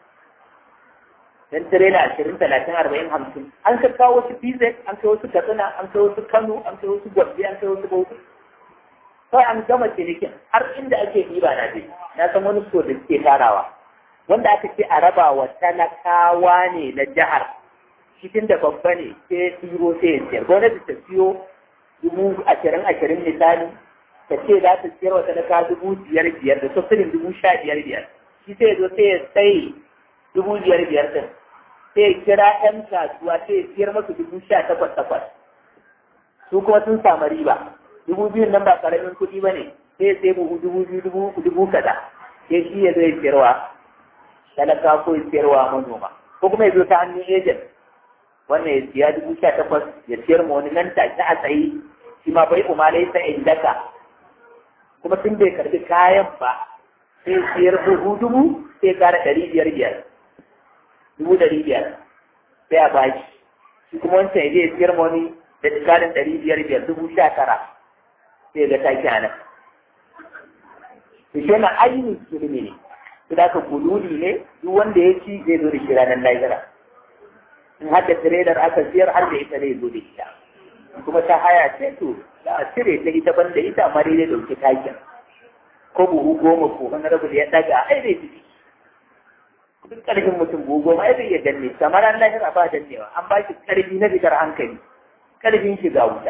Dan tirela ashirin talatin arba'in hamsin an ka kawo wasu P Z an kai wasu Katsina an kai wasu Kano an kai wasu Gombe an kai wasu Bauchi. Sai an gama cinikin har inda ake ɗiba na dai na san wani so da suke tarawa wanda aka ce a raba wa talakawa ne na jihar cikin da babba ne sai ya tiro sai ya siyar gwamnati ta siyo dubu ashirin ashirin misali ta ce za ta siyar wa talaka dubu biyar biyar da sofirin dubu sha biyar biyar shi sai ya zo sai ya sai dubu biyar biyar din sai ya kira ɗan kasuwa sai ya siyar masu dubu sha takwas takwas su kuma sun samu riba dubu biyun nan ba karamin kuɗi ba ne sai ya sai buhu dubu biyu dubu dubu kaza sai shi ya zo ya siyarwa talaka ko ya siyarwa manoma ko kuma ya zo ta hannun ejen wannan ya siya dubu sha takwas ya siyar ma wani nan take a tsaye shi ma bai umarai sa indaka kuma tun bai karbi kayan ba sai siyar dubu dubu sai kara ɗari biyar biyar dubu ɗari biyar sai a baki shi kuma wancan ya je ya siyar ma wani da karin ɗari biyar biyar dubu sha tara sai ga taki a nan to shi na ainihin zulmi ne su da ka gululi ne duk wanda ya ci zai zo da shi ranar lahira in haka tiredar aka siyar har da ita zai zo da ita kuma ta haya ce to za a cire ta ita ban da ita amma dai zai dauki takin ko buhu goma ko wani rabu da ya daga ai zai fi duk karfin mutum buhu goma ai zai iya danne kamar an lahira ba dannewa an ba shi karfi na fitar hankali karfin shiga wuta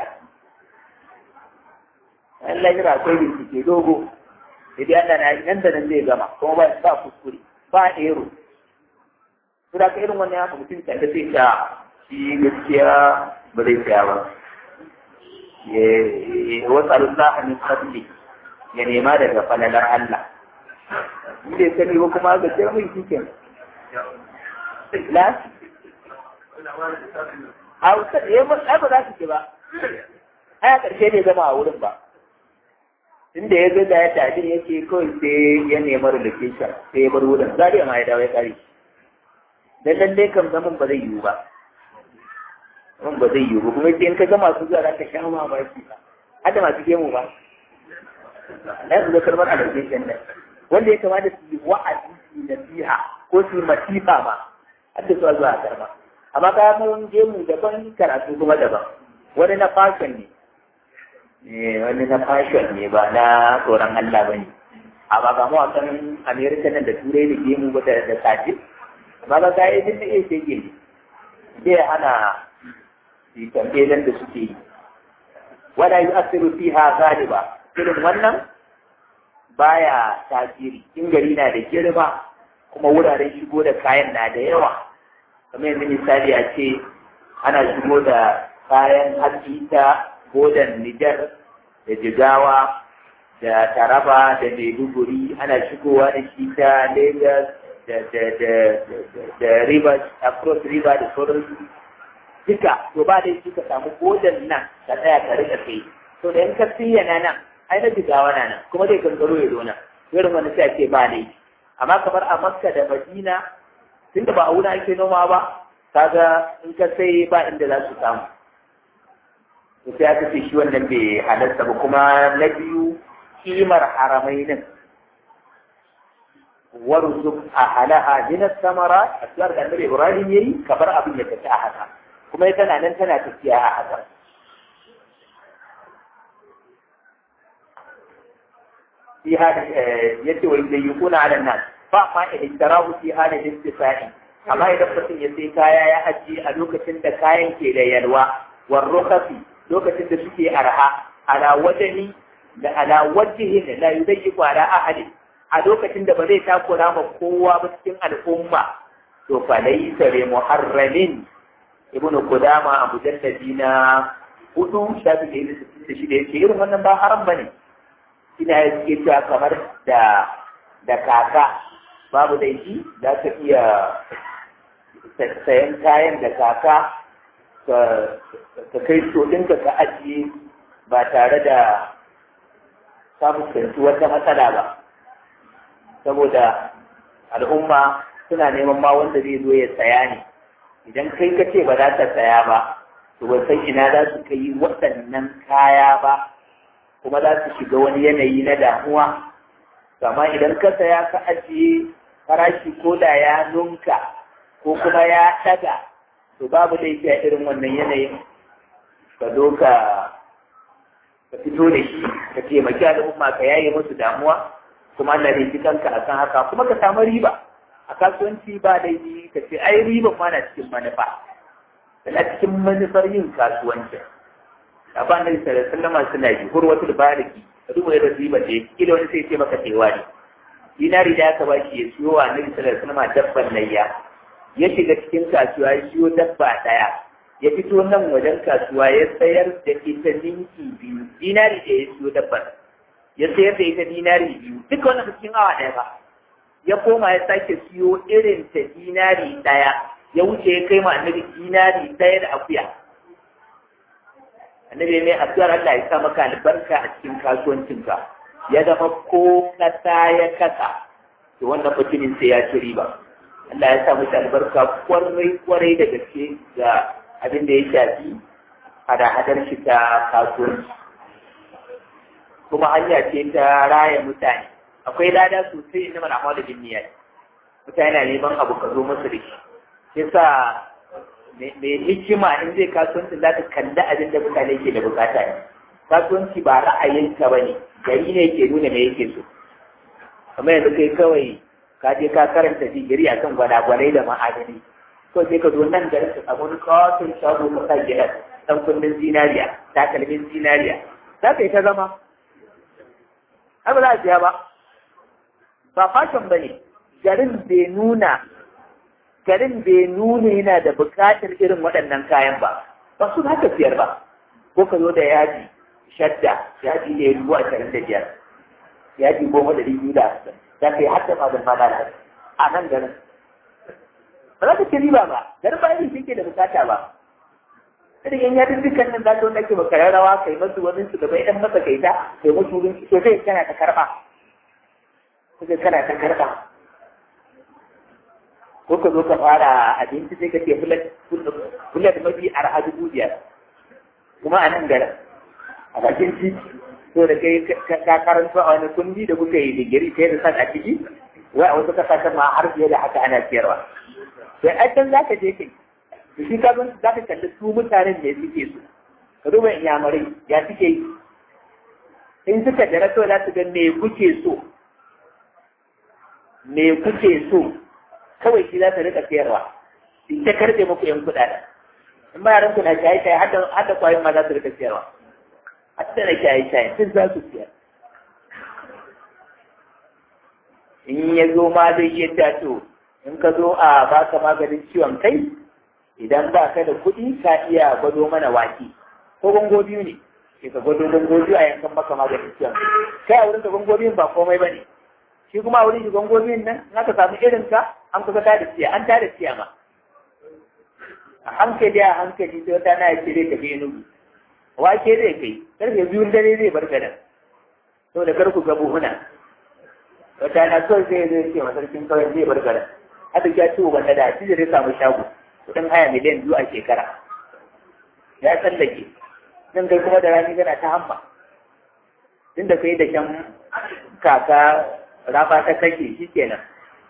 an lahira akwai bincike dogo idan Allah na nan da nan zai gama kuma ba ba kuskure ba ero to da irin wannan haka mutum ta da sai ta shi gaskiya ba zai tsaya ba ya wasa Allah min fadli ya nema daga falalar Allah in dai sani ba kuma ga sai mai cikin la a wata eh ba za su ce ba a ƙarshe ne zama a wurin ba inda ya ga da ya tafi yake kawai sai ya nemi relocation sai ya bar wurin zariya ma ya dawo ya kare dan lalle kam zaman ba zai yiwu ba zaman ba zai yiwu ba kuma sai in ka ga masu zuwa za ka sha mamaki ba har da masu gemu ba na su zo karɓar allocation nan wanda ya kamata su yi wa'azi su nasiha ko su yi masifa ma har da zuwa zuwa a karɓa amma ka mun gemu daban karatu kuma daban wani na fashion ne wani na fashion ne ba na tsoron Allah ba ne amma ba mu a kan Amerika nan da turai da gemu ba da sati amma ba ga yi din da iya shege ne sai ana yi tambayen da suke yi wala yi asiru fiha galiba irin wannan baya tasiri in gari na da girma kuma wuraren shigo da kayan na da yawa kamar yanzu misali a ce ana shigo da kayan hatsi ta bodan Nijar da Jigawa da Taraba da Maiduguri ana shigowa da shi ta Lagos da da da da rivers across river da sauransu duka to ba dai suka samu bodan nan ka tsaya ka rika kai to da in ka siyana nan ai na Jigawa na nan kuma dai kankaro ya zo nan irin wani sai ake ba dai amma kamar a Makka da Madina tunda ba a wuna ake noma ba kaga in ka sai ba inda za su samu to sai aka ce shi wannan bai halarta ba kuma na biyu kimar haramai nan warzuk a halaha min samara a tsar da Annabi Ibrahim yayi kabar abin ya tafi a haka kuma ita tana nan tana tafiya a haka fi hada yace wa idan yukuna ala nas fa ma ihtarahu fi hada istifai amma idan mutum ya sai kaya ya aji a lokacin da kayan ke da yalwa warrukhasi lokacin da suke arha ala wajhi da ala wajhin la yudayyiqu ala ahadi a lokacin da ba zai takura ma kowa ba cikin al'umma to fa laysa bi muharramin ibn qudama abu jalladi na hudu shafi da sittin da shida yake irin wannan ba haram bane ina yake cewa kamar da da kaka babu da shi za ka iya sayan kayan da kaka ka kai so ɗinka ka ajiye ba tare da ka fuskanci wata matsala ba saboda al'umma suna neman ma wanda zai zo ya saya ne idan kai ka ce ba za ta saya ba to ba san ina za su kai waɗannan kaya ba kuma za su shiga wani yanayi na damuwa amma idan ka saya ka ajiye farashi ko da ya nunka ko kuma ya ɗaga to babu laifi a irin wannan yanayin ka zo ka ka fito da shi ka taimaki al'umma ka yaye musu damuwa kuma Allah zai ji kanka akan haka kuma ka samu riba a kasuwanci ba laifi ka ce ai riban ma na cikin manufa tana cikin manufar yin kasuwancin abu annabi sallallahu alaihi wasallam suna yi hurwatul bariki duk wani riba da kila wani sai ce maka tewa ne dinari da aka bashi ya siyo wa annabi sallallahu alaihi wasallam dabban layya ya shiga cikin kasuwa ya siyo dabba daya ya fito nan wajen kasuwa ya sayar da ita ninki biyu dinari da ya siyo dabban ya sayar da ita dinari biyu duka wannan cikin awa daya ba ya koma ya sake siyo irin ta dinari daya ya wuce ya kai ma annabi dinari daya da akuya annabi ne addu'ar Allah ya sa maka albarka a cikin kasuwancinka ya zama ko kasa ya kasa to wannan mutumin sai ya ci riba Allah ya sa maka albarka kwarai kwarai da gaske ga abin da ya shafi hada-hadar shi ta kasuwanci kuma hanya ce ta raya mutane akwai lada sosai na mana da bin niyyar mutane na neman abu ka zo musu da shi yasa mai hikima in zai kasuwanci za ka kalli abin da mutane ke da bukata ne kasuwanci ba ra'ayinka ba ne gari ne ke nuna me yake so kamar yanzu kai kawai ka je ka karanta digiri a kan gwalagwalai da ma'adani ko sai ka zo nan garin ka samu wani kawatin shago ka sa gidan ɗan kundin zinariya takalmin zinariya za ka yi ta zama har ba za a siya ba ba fashion ba ne garin bai nuna garin bai nuna yana da buƙatar irin waɗannan kayan ba ba su haka siyar ba ko ka zo da yaji shadda yaji ne rubu ashirin da biyar yaji goma da biyu da hamsin za ka yi hadda ma da mana da a nan garin ba za ka ci riba ba garin ba irin shi ke da buƙata ba irin yan yadin dukkan nan za ka wanda ake baka rawa kai masu wani su gaba idan masa kai ta kai musu wurin to kai kana ta karɓa kuka kana ta karɓa ko ka zo ka fara abinci sai ka ce fulat mafi arha dubu biyar kuma a nan garin a bakin titi so da kai ka karanta a wani kundi da kuka yi digiri sai da san a ciki wai a wasu kasashen ma har fiye da haka ana siyarwa sai a can za ka je kai shi ka zo za ka kalli su mutanen da suke so ka duba inyamurai ya suke yi in suka jira so za su ga me kuke so me kuke so kawai shi za ta rika sayarwa in ta karbe muku yan kuɗaɗen in ba yaran ku na shaye shaye har da kwayoyin ma za su rika sayarwa har da na shaye shaye duk za su siyar in ya zo ma zai iya tato in ka zo a baka maganin ciwon kai idan ba ka da kuɗi ka iya gwado mana wake ko gongo biyu ne ke ka gwado gongo biyu a yankan maka maganin ciwon kai kai a wurin ka gongo biyun ba komai ba ne shi kuma a wurin shi gongo biyun nan in aka samu irin ka an kusa ta da siya an ta da siya ma a hankali a hankali sai wata na yake zai tafi nugu wake zai kai karfe biyun dare zai bar gadan saboda kar ku ga buhuna wata na so sai zai ce masarkin kawai zai bar gadan haka ya ci wanda da shi zai samu shago kudin haya miliyan biyu a shekara ya tsallake nan kai kuma da rani gana ta hamma tunda kai da shan kaka rafa ta kashe shi kenan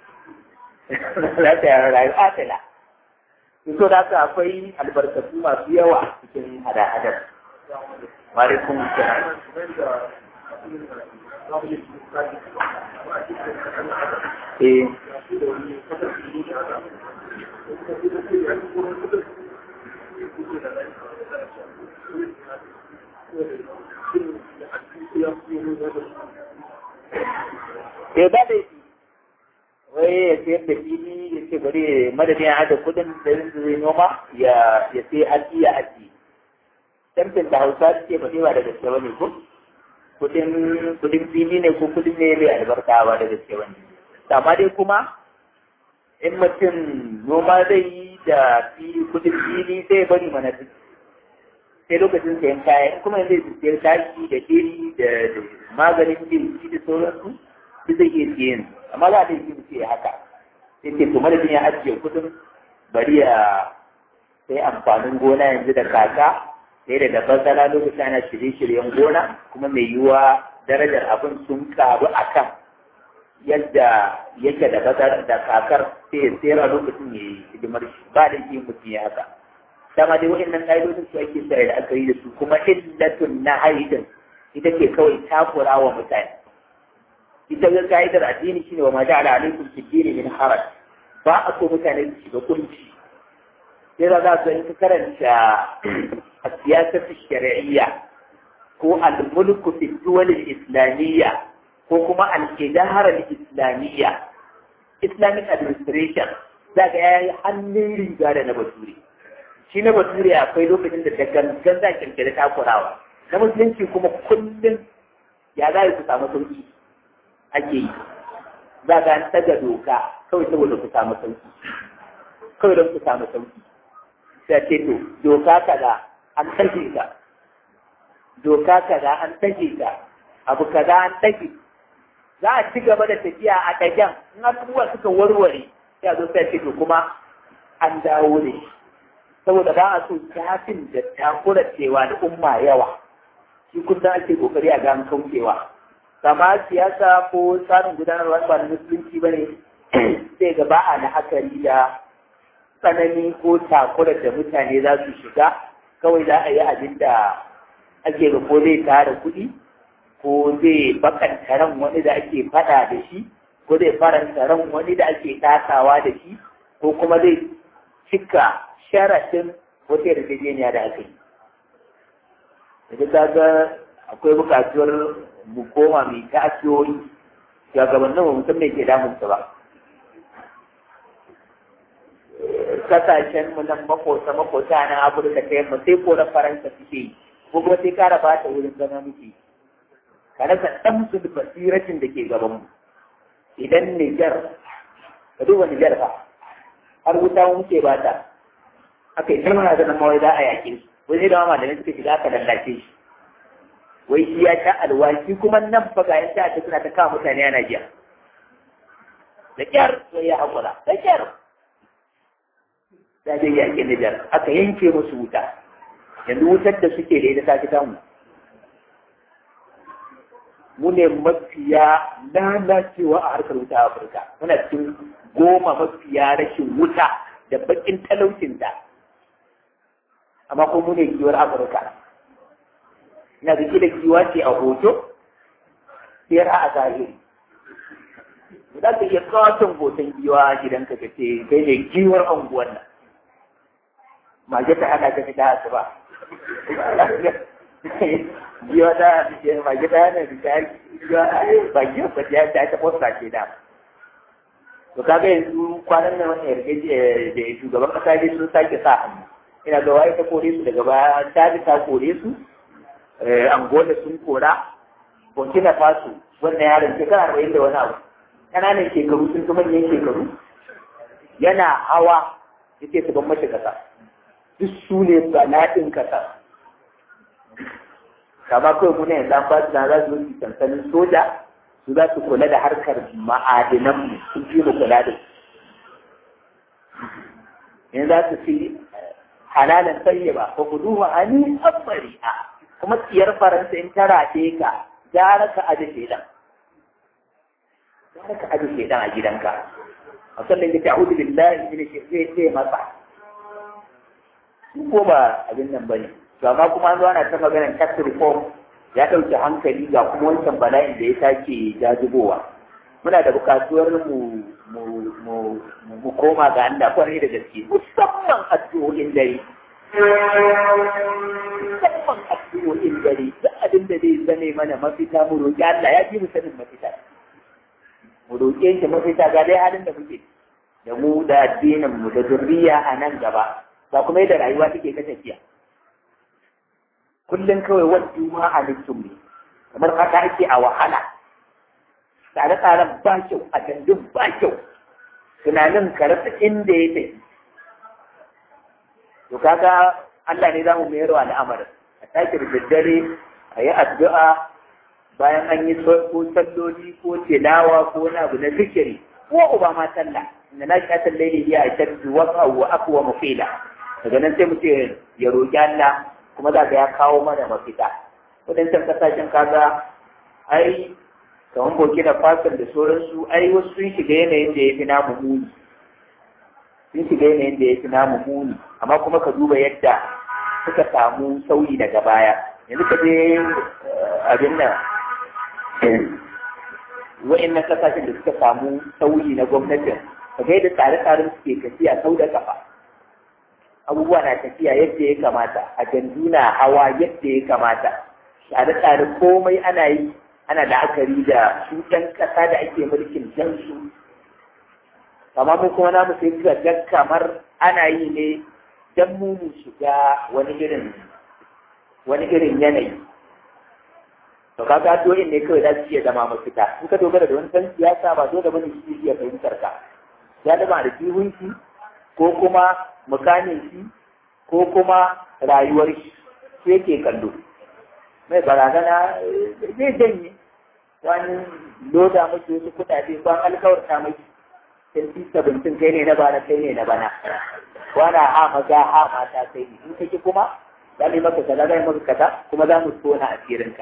za ta yara rayu atala so da haka akwai albarkatu masu yawa cikin hada-hadar marikun kenan eh eh ba dai wai ya sayar da fili ya ce bari madadin ya haɗa kudin da zai noma ya ya sai hatsi ya hatsi tamfin da hausa ce ba ba da gaske ba ne ko kudin kudin fili ne ko kudin ne mai albarka ba da gaske ba ne amma dai kuma in mutum noma zai yi da kudin fili sai bari mana sai lokacin sayan kaya in kuma zai sayar taki da iri da maganin jirgi da sauransu duk zai iya siyan amma za a dai yi sai haka sai ce to madadin ya ajiye kudin bari ya sai amfanin gona yanzu da kaka sai da daban sana lokacin ana shirye-shiryen gona kuma mai yiwuwa darajar abin sun karu a kan yadda yake da bazar da kakar sai ya sayar a lokacin ya yi hidimar shi ba da yi mutum ya haka dama dai waɗannan ƙa'idodin su ake sa da aka yi da su kuma illatun na haidin ita ce kawai takura wa mutane ita ga ka'idar addini shine wa ma ja'ala alaikum fi dini min haraj ba a so mutane su shiga kunci sai da za su yi karanta a siyasar shari'iyya ko al-mulku fi duwal islamiyya ko kuma al-idara islamiyya islamic administration za ga yayi hannun riga da na bature shi na bature akwai lokacin da gangan za kirkiri takurawa na musulunci kuma kullum ya za ku samu sauki ake yi za ga an taga doka kawai saboda ku samu sauki kawai don ku samu sauki sai ce to doka kaza an tashi ka doka kaza an tashi ka abu kaza an tashi za a ci gaba da tafiya a ɗagen in abubuwa suka warware ya zo sai ce to kuma an dawo da shi saboda ba a so tafin da takura cewa da umma yawa shi kullum ake kokari a gan kaucewa kama siyasa ko tsarin gudanarwa ba na musulunci ba ne sai ga ba a la'akari da tsanani ko takurar da mutane za su shiga kawai za a yi abin da ake ga ko zai tara kuɗi ko zai bakanta ran wani da ake faɗa da shi ko zai faranta ran wani da ake ɗasawa da shi ko kuma zai cika sharaɗin wata yarjejeniya da aka yi. Da ga akwai buƙatuwar mu koma mai ta'asiyoyi shugabannin mu mutum mai ke damunsa ba. Kasashen mu nan makota makota na Afirka ta yamma sai ko na Faransa suke yi ko kuma sai kara ba ta wurin zama muke. Ka rasa ɗan su da basiratin da ke gaban mu. Idan Nijar, ka duba Nijar fa, har wuta muke ba ta. Aka yi kalmar da nan mawai za a yaƙe su. Wani da mama da suka shiga aka lallace shi. Wai shi ya sha alwashi kuma nan fa ga yan ta suna ta kawo mutane a Najeriya. Da kyar sai ya haƙura, da kyar. Za je yaƙe Nijar, aka yanke musu wuta. Yanzu wutar da suke da ita ta fi samu. Mu ne mafiya lalacewa a harkar wuta a Afirka. Muna cikin goma mafiya rashin wuta da bakin talaucinta. Amma ko mu ne kiwar Afirka. Ina da da kiwa ce a hoto, sai a zahiri. Za ka iya kawatin hoton giwa a gidanka ka ce kai ne giwar anguwan nan. Mage ta hana ka fita su ba. Giwa ta mage ta hana fita giwa ba giwa ba ta ta ta posta ce da. To kaga yanzu kwanan nan wani yarjeje da shugaban kasa ne sun sake sa hannu. Ina ga waye ta kore su daga baya ta ta kore su. Angola sun kora, Burkina Faso wannan yaron shekara arba'in da wani abu. Ƙananan shekaru sun fi manyan shekaru. Yana hawa yake su ban mace kasa. Duk su ne bala'in kasa. Kama kawai muna yanzu an ba su na za su yi sansanin soja, su za su kula da harkar ma'adinan sun fi mu kula da su. Yanzu za su fi halalan tsayyaba, ko ku duba ani abbari'a. Kuma tsiyar Faransa in ta rafe ka, gara ka aje shedan. Gara ka aje shedan a gidanka. A sannan da ta'udu billahi min shirke ce masa. Su ko ba abin nan bane. To amma kuma an zo ana ta maganar tax reform ya ɗauki hankali ga kuma wancan bala'in da ya sake jajibowa. Muna da bukatuwar mu mu mu mu koma ga Allah kwarai da gaske, musamman addu'o'in dare. Musamman addu'o'in dare, duk abin da zai zame mana mafita mu roƙi Allah ya fi mu sanin mafita. Mu roƙe shi mafita ga dai halin da muke da mu da addinin mu da zurriya a nan gaba. Ba kuma yadda rayuwa take ta tafiya. Kullum kawai wani juma a littum ne, kamar haka ake a wahala. Tsare-tsaren ba kyau, a dandun ba kyau. Tunanin ka rasa inda ya tafi. To kaga Allah ne za mu mayar wa al'amarin. A tashi da daddare a yi addu'a bayan an yi ko salloli ko tilawa ko wani abu na zikiri ko uba ma sallah. Inda na shi asan laili ya a shaddu wa wa akwa mafila. Daga nan sai mu ce ya roƙi Allah kuma za ka ya kawo mana mafita. Wadancan kasashen kaga ai kamar Burkina Faso da sauransu ai wasu sun shiga yanayin da ya fi namu muni. Sun shiga yanayin da ya fi namu muni. Amma kuma ka duba yadda suka samu sauyi daga baya. Yanzu ka je abin nan wa'annan kasashen da suka samu sauyi na gwamnatin ka ga yadda tsare-tsaren suke tafiya sau da kafa. abubuwa na tafiya yadda ya kamata, a na hawa yadda ya kamata, tsare-tsare komai ana yi, ana la'akari da su ɗan ƙasa da ake mulkin jan su. Amma mu kuma namu sai suka ga kamar ana yi ne don mu mu shiga wani irin wani irin yanayi. To kaga doyin ne kawai za su iya zama mafita. In ka dogara da wani san siyasa ba dole bane shi iya fahimtar ka. Ya dama da jihunki ko kuma mukamin shi ko kuma rayuwar shi su yake kallo. Mai barazana zai janye wani loda mashi wasu kuɗaɗe ban alkawarta mashi sai sabincin kai ne na bana kai ne na bana wana ha maza ha mata kai ne in kake kuma za mu yi maka kaza za mu maka kaza kuma za mu tona asirinka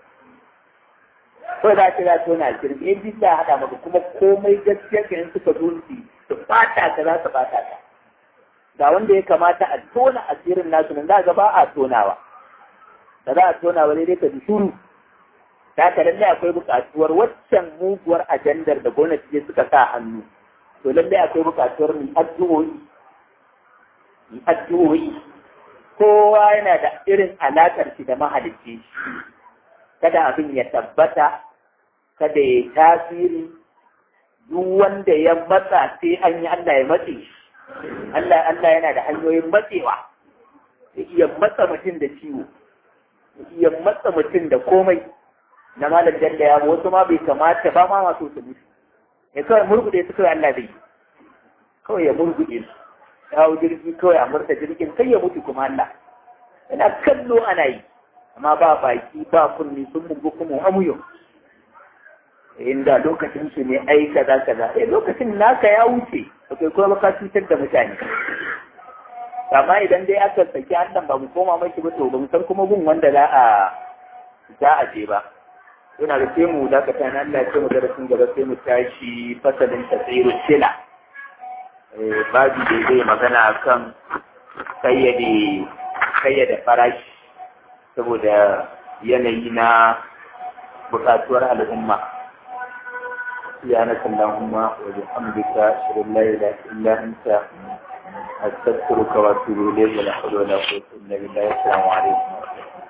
ko za ki za tona asirin in bisa ya haɗa maka kuma komai gaskiya ka in suka dulci su fata ka za su fata ka ga wanda ya kamata a tona asirin nasu nan za ga ba a tonawa da za a tona wani dai ka ji shuru ta ka lallai akwai buƙatuwar waccan muguwar ajandar da gwamnati ce suka sa hannu to lallai akwai buƙatuwar mu addu'o'i mu addu'o'i kowa yana da irin alaƙar shi da mahalicci kada abin ya tabbata kada ya tasiri duk wanda ya matsa sai an yi Allah ya matse Allah Allah yana da hanyoyin matsewa ya iya matsa mutum da ciwo ya iya matsa mutum da komai na malam jalla ya wasu ma bai kamata ba ma masu su mutu ya kawai murgude su kawai Allah zai kawai ya murgude su ya hau jirgi kawai a murta jirgin kai ya mutu kuma Allah yana kallo ana yi amma ba baki ba kunni sun mugu kuma amuyo inda lokacin su ne ai kaza kaza eh lokacin naka ya wuce kai kuma ka cutar da mutane amma idan dai aka saki Allah ba mu koma maki ba to ba mu san kuma gun wanda za a za a je ba yana da sai mu dakata na Allah ya ce mu darasin gaba sai mu tashi fasalin tasiru sila eh babu da zai magana kan kayyade kayyade farashi saboda yanayi na bukatuwar al'umma سبحانك اللهم وبحمدك أشهد أن لا إله إلا أنت أستغفرك وأتوب إليك ولا حول ولا قوة إلا بالله السلام عليكم ورحمة الله